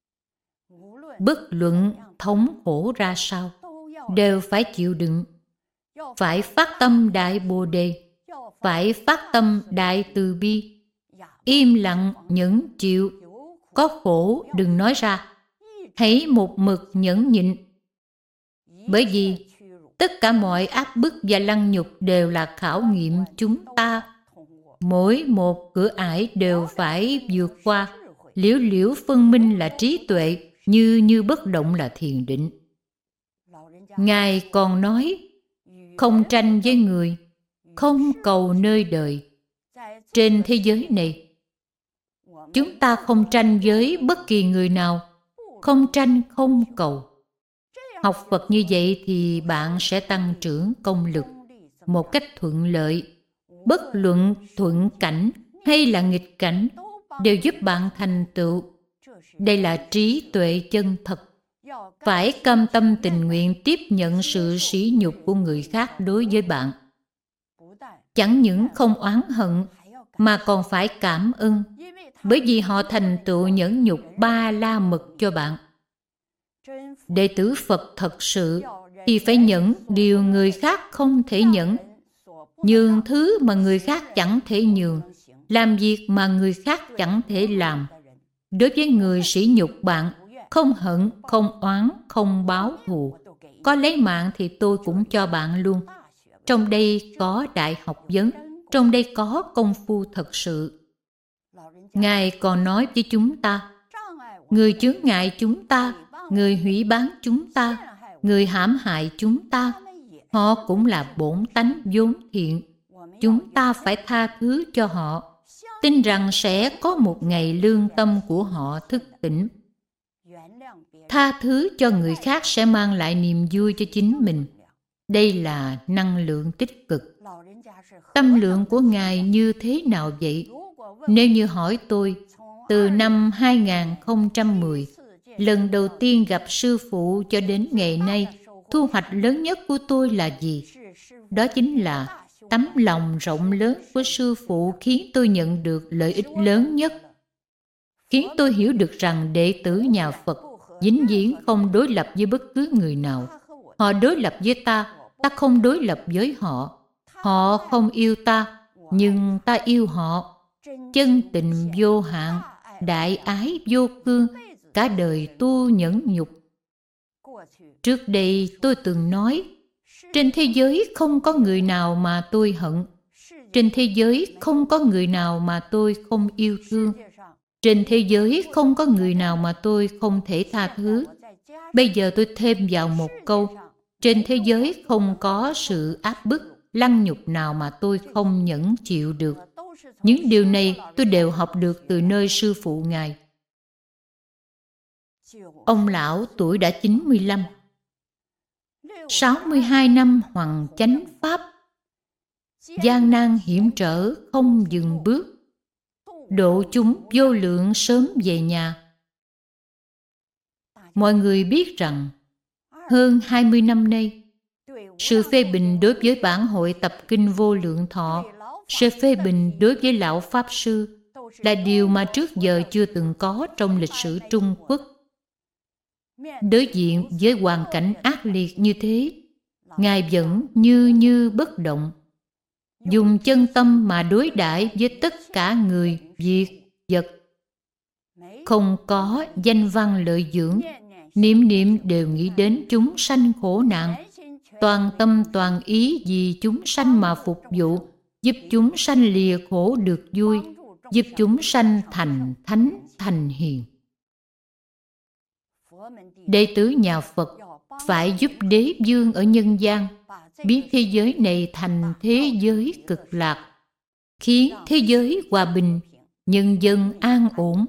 Speaker 1: bất luận thống khổ ra sao, đều phải chịu đựng. Phải phát tâm Đại Bồ Đề, phải phát tâm Đại Từ Bi, im lặng nhẫn chịu. Có khổ đừng nói ra, hãy một mực nhẫn nhịn. Bởi vì tất cả mọi áp bức và lăng nhục đều là khảo nghiệm chúng ta. Mỗi một cửa ải đều phải vượt qua. Liễu liễu phân minh là trí tuệ, như như bất động là thiền định. Ngài còn nói, không tranh với người, không cầu nơi đời. Trên thế giới này, chúng ta không tranh với bất kỳ người nào, không tranh không cầu. Học Phật như vậy thì bạn sẽ tăng trưởng công lực một cách thuận lợi. Bất luận thuận cảnh hay là nghịch cảnh đều giúp bạn thành tựu. Đây là trí tuệ chân thật. Phải cam tâm tình nguyện tiếp nhận sự sỉ nhục của người khác đối với bạn. Chẳng những không oán hận mà còn phải cảm ơn, bởi vì họ thành tựu nhẫn nhục ba la mật cho bạn. Đệ tử Phật thật sự thì phải nhẫn điều người khác không thể nhẫn, nhường thứ mà người khác chẳng thể nhường, làm việc mà người khác chẳng thể làm. Đối với người sỉ nhục bạn, không hận, không oán, không báo thù. Có lấy mạng thì tôi cũng cho bạn luôn. Trong đây có đại học vấn, trong đây có công phu thật sự. Ngài còn nói với chúng ta, người chướng ngại chúng ta, người hủy bán chúng ta, người hãm hại chúng ta, họ cũng là bổn tánh vốn thiện. Chúng ta phải tha thứ cho họ, tin rằng sẽ có một ngày lương tâm của họ thức tỉnh. Tha thứ cho người khác sẽ mang lại niềm vui cho chính mình. Đây là năng lượng tích cực. Tâm lượng của Ngài như thế nào vậy? Nếu như hỏi tôi, từ năm hai không một không, lần đầu tiên gặp sư phụ cho đến ngày nay, thu hoạch lớn nhất của tôi là gì? Đó chính là tấm lòng rộng lớn của sư phụ khiến tôi nhận được lợi ích lớn nhất. Khiến tôi hiểu được rằng đệ tử nhà Phật vĩnh viễn không đối lập với bất cứ người nào. Họ đối lập với ta, ta không đối lập với họ. Họ không yêu ta, nhưng ta yêu họ. Chân tình vô hạn, đại ái vô cương, cả đời tu nhẫn nhục. Trước đây tôi từng nói, trên thế giới không có người nào mà tôi hận. Trên thế giới không có người nào mà tôi không yêu thương. Trên thế giới không có người nào mà tôi không thể tha thứ. Bây giờ tôi thêm vào một câu, trên thế giới không có sự áp bức, lăng nhục nào mà tôi không nhẫn chịu được. Những điều này tôi đều học được từ nơi sư phụ Ngài. Ông lão tuổi đã chín mươi lăm. sáu mươi hai năm hoằng chánh pháp. Gian nan hiểm trở không dừng bước. độ chúng vô lượng sớm về nhà. Mọi người biết rằng, hơn hai mươi năm nay, sự phê bình đối với bản hội tập kinh Vô Lượng Thọ, sự phê bình đối với Lão Pháp Sư là điều mà trước giờ chưa từng có trong lịch sử Trung Quốc. Đối diện với hoàn cảnh ác liệt như thế, Ngài vẫn như như bất động, dùng chân tâm mà đối đãi với tất cả người, việc, vật. Không có danh văn lợi dưỡng, niệm niệm đều nghĩ đến chúng sanh khổ nạn, toàn tâm toàn ý vì chúng sanh mà phục vụ, giúp chúng sanh lìa khổ được vui, giúp chúng sanh thành thánh thành hiền. Đệ tử nhà Phật phải giúp đế vương ở nhân gian biến thế giới này thành thế giới cực lạc, khiến thế giới hòa bình, nhân dân an ổn.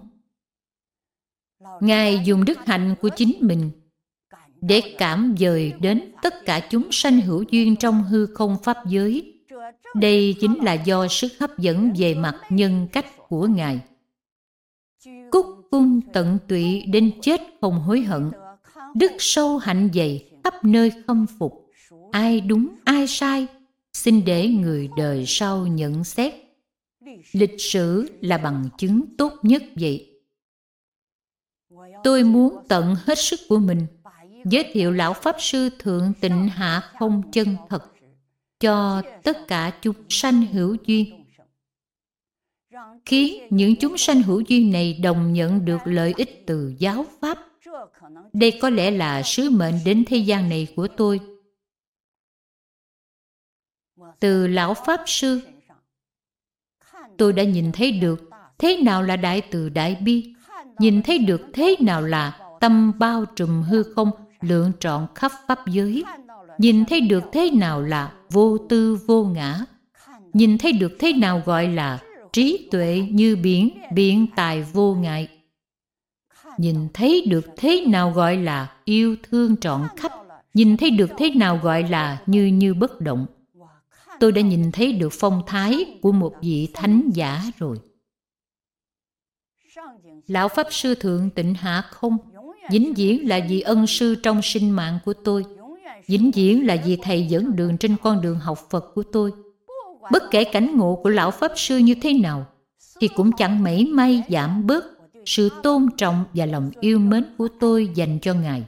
Speaker 1: Ngài dùng đức hạnh của chính mình để cảm dời đến tất cả chúng sanh hữu duyên trong hư không pháp giới. Đây chính là do sức hấp dẫn về mặt nhân cách của Ngài. Cúc cung tận tụy đến chết không hối hận, đức sâu hạnh dày khắp nơi khâm phục. Ai đúng ai sai, xin để người đời sau nhận xét. Lịch sử là bằng chứng tốt nhất vậy. Tôi muốn tận hết sức của mình giới thiệu Lão Pháp Sư Thượng Tịnh Hạ Không chân thật cho tất cả chúng sanh hữu duyên, khiến những chúng sanh hữu duyên này đồng nhận được lợi ích từ giáo pháp. Đây có lẽ là sứ mệnh đến thế gian này của tôi. Từ Lão Pháp Sư, tôi đã nhìn thấy được thế nào là đại từ đại bi, nhìn thấy được thế nào là tâm bao trùm hư không, lượng trọn khắp pháp giới, nhìn thấy được thế nào là vô tư vô ngã, nhìn thấy được thế nào gọi là trí tuệ như biển, biện tài vô ngại, nhìn thấy được thế nào gọi là yêu thương trọn khắp, nhìn thấy được thế nào gọi là như như bất động. Tôi đã nhìn thấy được phong thái của một vị thánh giả rồi. Lão Pháp Sư Thượng Tịnh Hạ Không vĩnh viễn là vị ân sư trong sinh mạng của tôi, vĩnh viễn là vị thầy dẫn đường trên con đường học Phật của tôi. Bất kể cảnh ngộ của Lão Pháp Sư như thế nào, thì cũng chẳng mảy may giảm bớt sự tôn trọng và lòng yêu mến của tôi dành cho Ngài.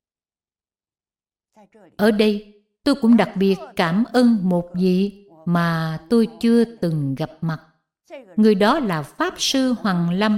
Speaker 1: Ở đây, tôi cũng đặc biệt cảm ơn một vị mà tôi chưa từng gặp mặt. Người đó là Pháp Sư Hoàng Lâm.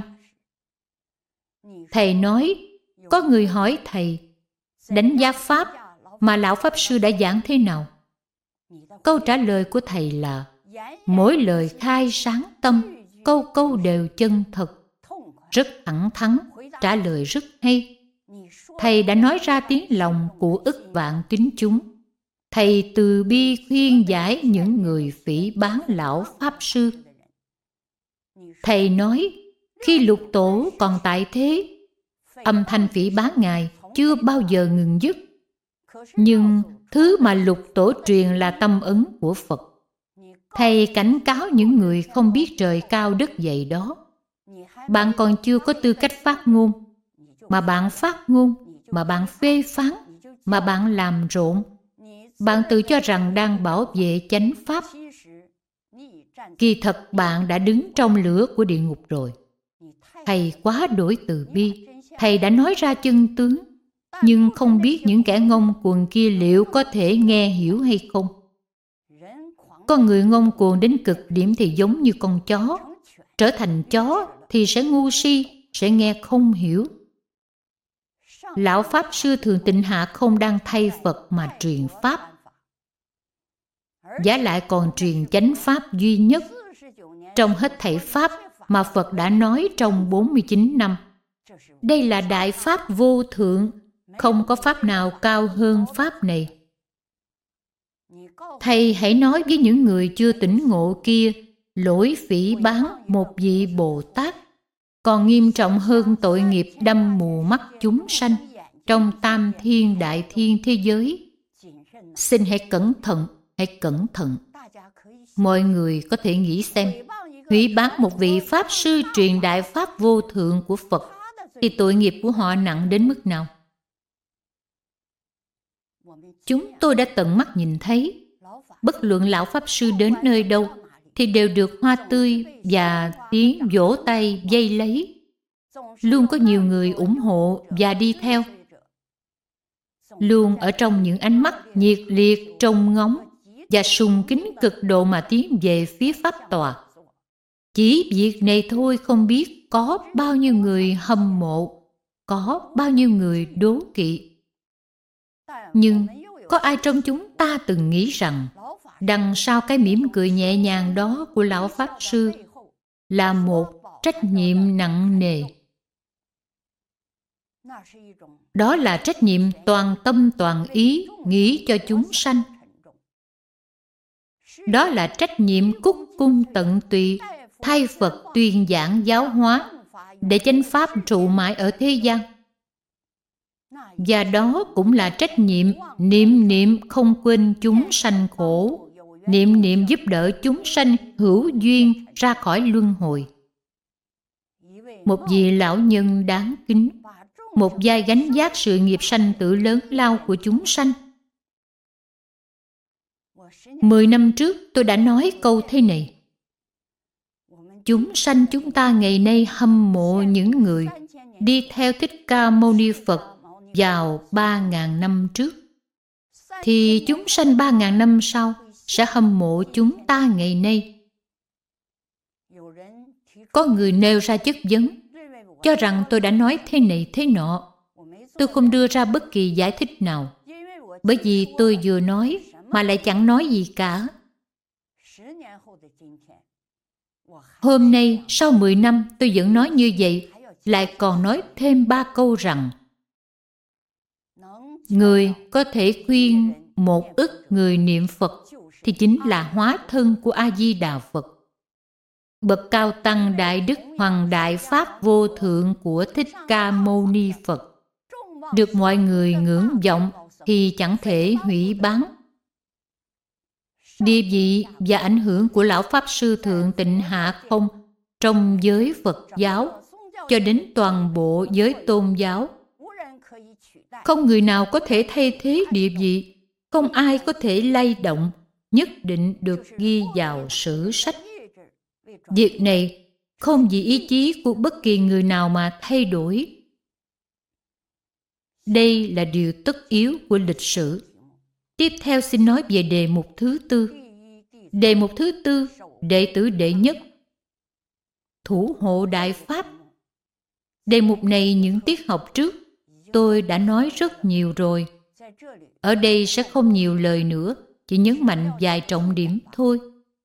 Speaker 1: Thầy nói, có người hỏi thầy, đánh giá Pháp mà Lão Pháp Sư đã giảng thế nào? Câu trả lời của thầy là, mỗi lời khai sáng tâm, câu câu đều chân thật, rất thẳng thắn, trả lời rất hay. Thầy đã nói ra tiếng lòng của ức vạn tín chúng. Thầy từ bi khuyên giải những người phỉ báng Lão Pháp Sư. Thầy nói, khi Lục Tổ còn tại thế, âm thanh phỉ báng Ngài chưa bao giờ ngừng dứt. Nhưng thứ mà Lục Tổ truyền là tâm ấn của Phật. Thầy cảnh cáo những người không biết trời cao đất dày đó. Bạn còn chưa có tư cách phát ngôn, mà bạn phát ngôn, mà bạn phê phán, mà bạn làm rộn. Bạn tự cho rằng đang bảo vệ chánh pháp. Kỳ thật bạn đã đứng trong lửa của địa ngục rồi. Thầy quá đổi từ bi. Thầy đã nói ra chân tướng, nhưng không biết những kẻ ngông cuồng kia liệu có thể nghe hiểu hay không. Con người ngông cuồng đến cực điểm thì giống như con chó. Trở thành chó thì sẽ ngu si, sẽ nghe không hiểu. Lão Pháp Sư Thượng Tịnh Hạ Không đang thay Phật mà truyền Pháp. Giá lại còn truyền chánh Pháp duy nhất trong hết thảy Pháp mà Phật đã nói trong bốn mươi chín năm. Đây là Đại Pháp vô thượng, không có Pháp nào cao hơn Pháp này. Thầy hãy nói với những người chưa tỉnh ngộ kia, lỗi phỉ báng một vị Bồ Tát còn nghiêm trọng hơn tội nghiệp đâm mù mắt chúng sanh trong tam thiên đại thiên thế giới. Xin hãy cẩn thận, hãy cẩn thận. Mọi người có thể nghĩ xem, hủy bán một vị Pháp Sư truyền đại Pháp vô thượng của Phật, thì tội nghiệp của họ nặng đến mức nào? Chúng tôi đã tận mắt nhìn thấy, bất luận lão Pháp Sư đến nơi đâu, thì đều được hoa tươi và tiếng vỗ tay vây lấy. Luôn có nhiều người ủng hộ và đi theo. Luôn ở trong những ánh mắt nhiệt liệt trông ngóng và sùng kính cực độ mà tiến về phía Pháp tòa. Chỉ việc này thôi không biết có bao nhiêu người hâm mộ, có bao nhiêu người đố kỵ. Nhưng có ai trong chúng ta từng nghĩ rằng đằng sau cái mỉm cười nhẹ nhàng đó của lão Pháp Sư là một trách nhiệm nặng nề? Đó là trách nhiệm toàn tâm toàn ý nghĩ cho chúng sanh. Đó là trách nhiệm cúc cung tận tụy thay Phật tuyên giảng giáo hóa để chánh pháp trụ mãi ở thế gian. Và đó cũng là trách nhiệm niệm niệm không quên chúng sanh khổ, niệm niệm giúp đỡ chúng sanh hữu duyên ra khỏi luân hồi. Một vị lão nhân đáng kính, một vai gánh vác sự nghiệp sanh tử lớn lao của chúng sanh. Mười năm trước tôi đã nói câu thế này: chúng sanh chúng ta ngày nay hâm mộ những người đi theo Thích Ca Mâu Ni Phật vào ba ngàn năm trước, thì chúng sanh ba ngàn năm sau sẽ hâm mộ chúng ta ngày nay. Có người nêu ra chất vấn, cho rằng tôi đã nói thế này thế nọ. Tôi không đưa ra bất kỳ giải thích nào, bởi vì tôi vừa nói mà lại chẳng nói gì cả. Hôm nay, sau mười năm, tôi vẫn nói như vậy, lại còn nói thêm ba câu rằng người có thể khuyên một ức người niệm Phật thì chính là hóa thân của A-di-đà Phật. Bậc cao tăng đại đức hoàng đại pháp vô thượng của Thích Ca Mâu Ni Phật, được mọi người ngưỡng vọng thì chẳng thể hủy bán. Địa vị và ảnh hưởng của lão Pháp Sư Thượng Tịnh Hạ Không trong giới Phật giáo cho đến toàn bộ giới tôn giáo, không người nào có thể thay thế địa vị, không ai có thể lay động, nhất định được ghi vào sử sách. Việc này không vì ý chí của bất kỳ người nào mà thay đổi. Đây là điều tất yếu của lịch sử. Tiếp theo xin nói về đề mục thứ tư. Đề mục thứ tư, đệ tử đệ nhất, thủ hộ đại pháp. Đề mục này những tiết học trước tôi đã nói rất nhiều rồi. Ở đây sẽ không nhiều lời nữa, chỉ nhấn mạnh vài trọng điểm thôi.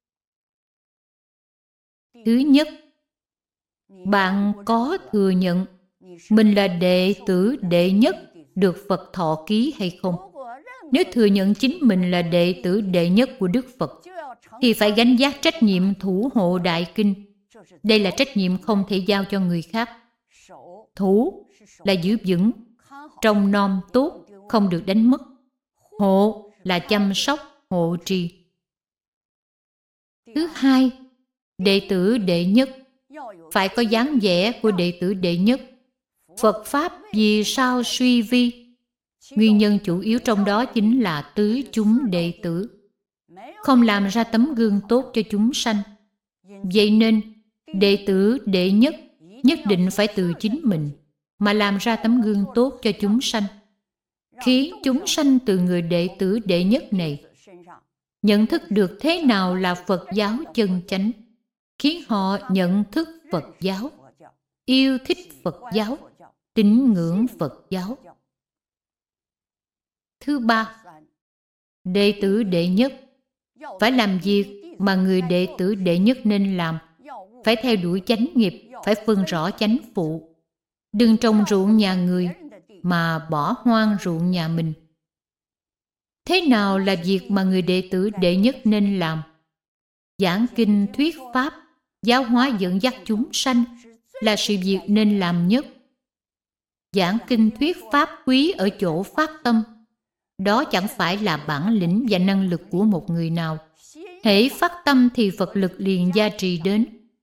Speaker 1: Thứ nhất, bạn có thừa nhận mình là đệ tử đệ nhất được Phật thọ ký hay không? Nếu thừa nhận chính mình là đệ tử đệ nhất của Đức Phật, thì phải gánh vác trách nhiệm thủ hộ Đại Kinh. Đây là trách nhiệm không thể giao cho người khác. Thủ là giữ vững, trông nom tốt, không được đánh mất. Hộ là chăm sóc, hộ trì. Thứ hai, đệ tử đệ nhất phải có dáng vẻ của đệ tử đệ nhất. Phật Pháp vì sao suy vi? Nguyên nhân chủ yếu trong đó chính là tứ chúng đệ tử không làm ra tấm gương tốt cho chúng sanh. Vậy nên, đệ tử đệ nhất nhất định phải từ chính mình mà làm ra tấm gương tốt cho chúng sanh, khiến chúng sanh từ người đệ tử đệ nhất này nhận thức được thế nào là Phật giáo chân chánh, khiến họ nhận thức Phật giáo, yêu thích Phật giáo, tín ngưỡng Phật giáo. Thứ ba, đệ tử đệ nhất phải làm việc mà người đệ tử đệ nhất nên làm, phải theo đuổi chánh nghiệp, phải phân rõ chánh phụ. Đừng trồng ruộng nhà người mà bỏ hoang ruộng nhà mình. Thế nào là việc mà người đệ tử đệ nhất nên làm? Giảng kinh thuyết pháp, giáo hóa dẫn dắt chúng sanh là sự việc nên làm nhất. Giảng kinh thuyết pháp quý ở chỗ phát tâm. Đó chẳng phải là bản lĩnh và năng lực của một người nào. Hễ phát tâm thì Phật lực liền gia trì đến.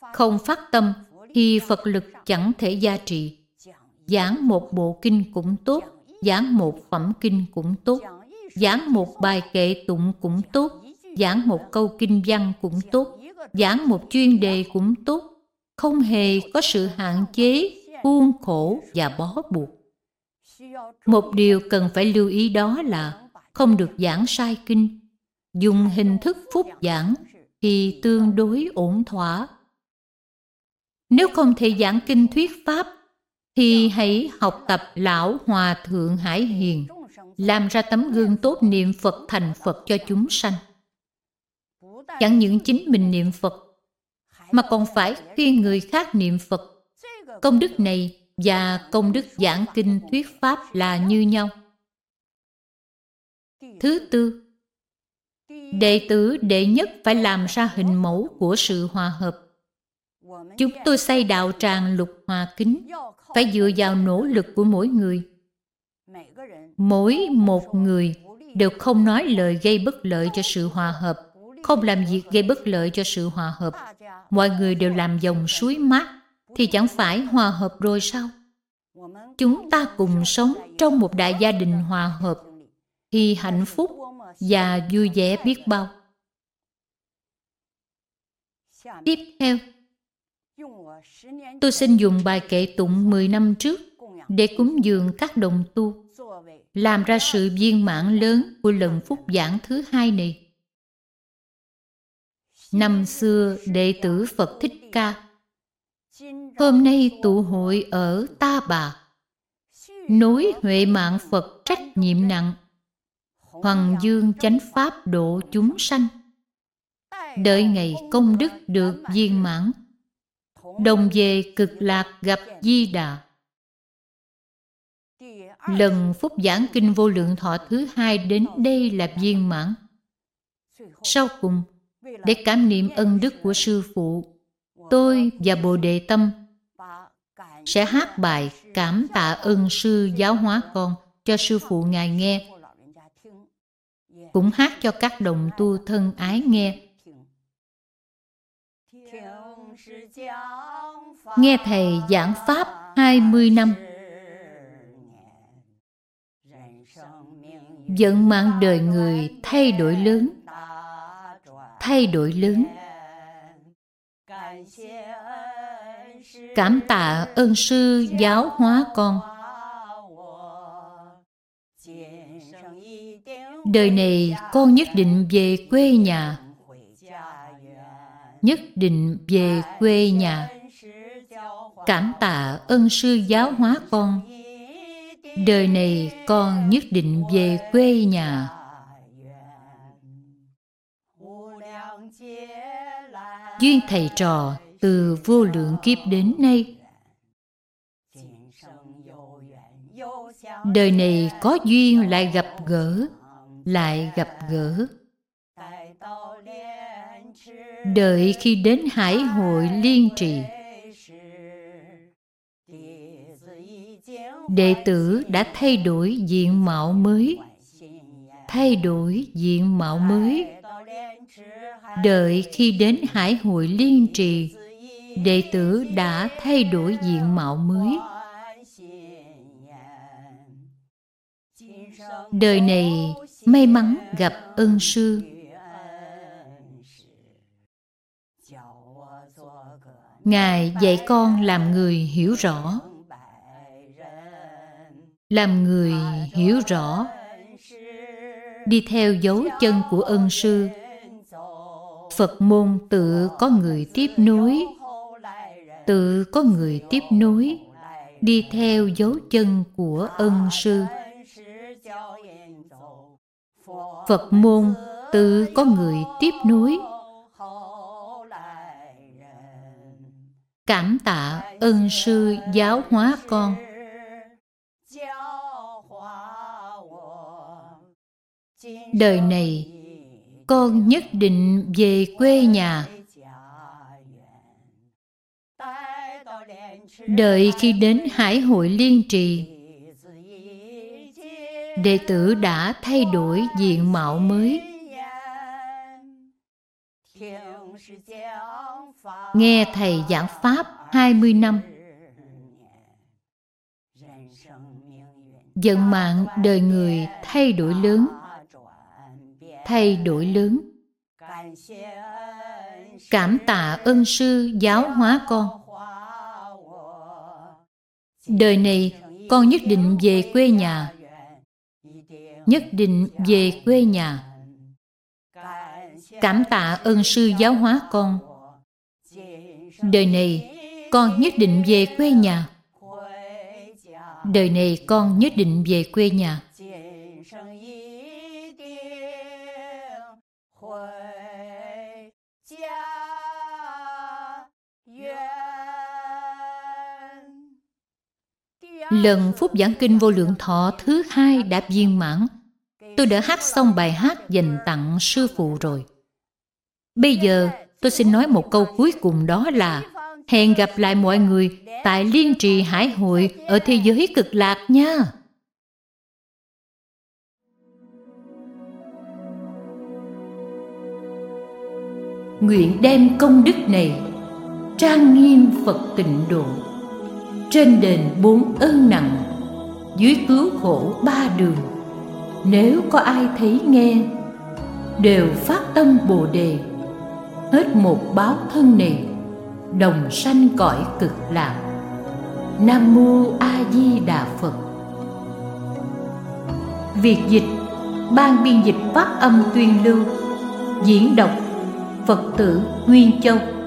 Speaker 1: Không phát tâm thì Phật lực chẳng thể gia trì. Giảng một bộ kinh cũng tốt, giảng một phẩm kinh cũng tốt, giảng một bài kệ tụng cũng tốt, giảng một câu kinh văn cũng tốt, giảng một chuyên đề cũng tốt, không hề có sự hạn chế, khuôn khổ và bó buộc. Một điều cần phải lưu ý đó là không được giảng sai kinh. Dùng hình thức phúc giảng thì tương đối ổn thỏa. Nếu không thể giảng kinh thuyết pháp, thì hãy học tập Lão Hòa Thượng Hải Hiền, làm ra tấm gương tốt niệm Phật thành Phật cho chúng sanh. Chẳng những chính mình niệm Phật, mà còn phải khuyên người khác niệm Phật. Công đức này và công đức giảng kinh thuyết pháp là như nhau. Thứ tư, đệ tử đệ nhất phải làm ra hình mẫu của sự hòa hợp. Chúng tôi xây đạo tràng Lục Hòa Kính phải dựa vào nỗ lực của mỗi người. Mỗi một người đều không nói lời gây bất lợi cho sự hòa hợp, không làm việc gây bất lợi cho sự hòa hợp. Mọi người đều làm dòng suối mát, thì chẳng phải hòa hợp rồi sao? Chúng ta cùng sống trong một đại gia đình hòa hợp, thì hạnh phúc và vui vẻ biết bao. Tiếp theo, tôi xin dùng bài kệ tụng mười năm trước để cúng dường các đồng tu, làm ra sự viên mãn lớn của lần phúc giảng thứ hai này. Năm xưa đệ tử Phật Thích Ca, hôm nay tụ hội ở Ta Bà, nối huệ mạng Phật trách nhiệm nặng, hoằng dương chánh pháp độ chúng sanh. Đợi ngày công đức được viên mãn, đồng về cực lạc gặp Di Đà. Lần phúc giảng kinh Vô Lượng Thọ thứ hai đến đây là viên mãn. Sau cùng, để cảm niệm ân đức của sư phụ, tôi và Bồ Đề Tâm sẽ hát bài cảm tạ ơn sư giáo hóa con cho sư phụ ngài nghe, cũng hát cho các đồng tu thân ái nghe. Nghe thầy giảng pháp hai mươi năm, vận mạng đời người thay đổi lớn, thay đổi lớn. Cảm tạ ơn sư giáo hóa con. Đời này con nhất định về quê nhà, nhất định về quê nhà. Cảm tạ ơn sư giáo hóa con. Đời này con nhất định về quê nhà. Duyên thầy trò từ vô lượng kiếp đến nay, đời này có duyên lại gặp gỡ, lại gặp gỡ. Đợi khi đến hải hội liên trì, đệ tử đã thay đổi diện mạo mới, thay đổi diện mạo mới. Đợi khi đến hải hội liên trì, đệ tử đã thay đổi diện mạo mới. Đời này may mắn gặp ân sư, Ngài dạy con làm người hiểu rõ, làm người hiểu rõ, đi theo dấu chân của ân sư. Phật môn tự có người tiếp nối, tự có người tiếp nối, đi theo dấu chân của ân sư. Phật môn tự có người tiếp nối. Cảm tạ ân sư giáo hóa con. Đời này con nhất định về quê nhà. Đợi khi đến hải hội liên trì, đệ tử đã thay đổi diện mạo mới. nghe Thầy giảng Pháp hai mươi năm. Vận mạng đời người thay đổi lớn, thay đổi lớn. Cảm tạ ân sư giáo hóa con. Đời này con nhất định về quê nhà, nhất định về quê nhà. Cảm tạ ân sư giáo hóa con. Đời này con nhất định về quê nhà. Đời này con nhất định về quê nhà. Lần phút giảng kinh Vô Lượng Thọ thứ hai đã viên mãn. Tôi đã hát xong bài hát dành tặng sư phụ rồi. Bây giờ tôi xin nói một câu cuối cùng, đó là hẹn gặp lại mọi người tại Liên Trì Hải Hội ở thế giới Cực Lạc nha. Nguyện đem công đức này trang nghiêm Phật Tịnh Độ, trên đền bốn ơn nặng, dưới cứu khổ ba đường. Nếu có ai thấy nghe, đều phát tâm Bồ Đề, hết một báo thân này, đồng sanh cõi Cực Lạc. Nam Mô A Di Đà Phật. Việc dịch: Ban biên dịch phát âm tuyên lưu. Diễn đọc: Phật tử Nguyên Châu.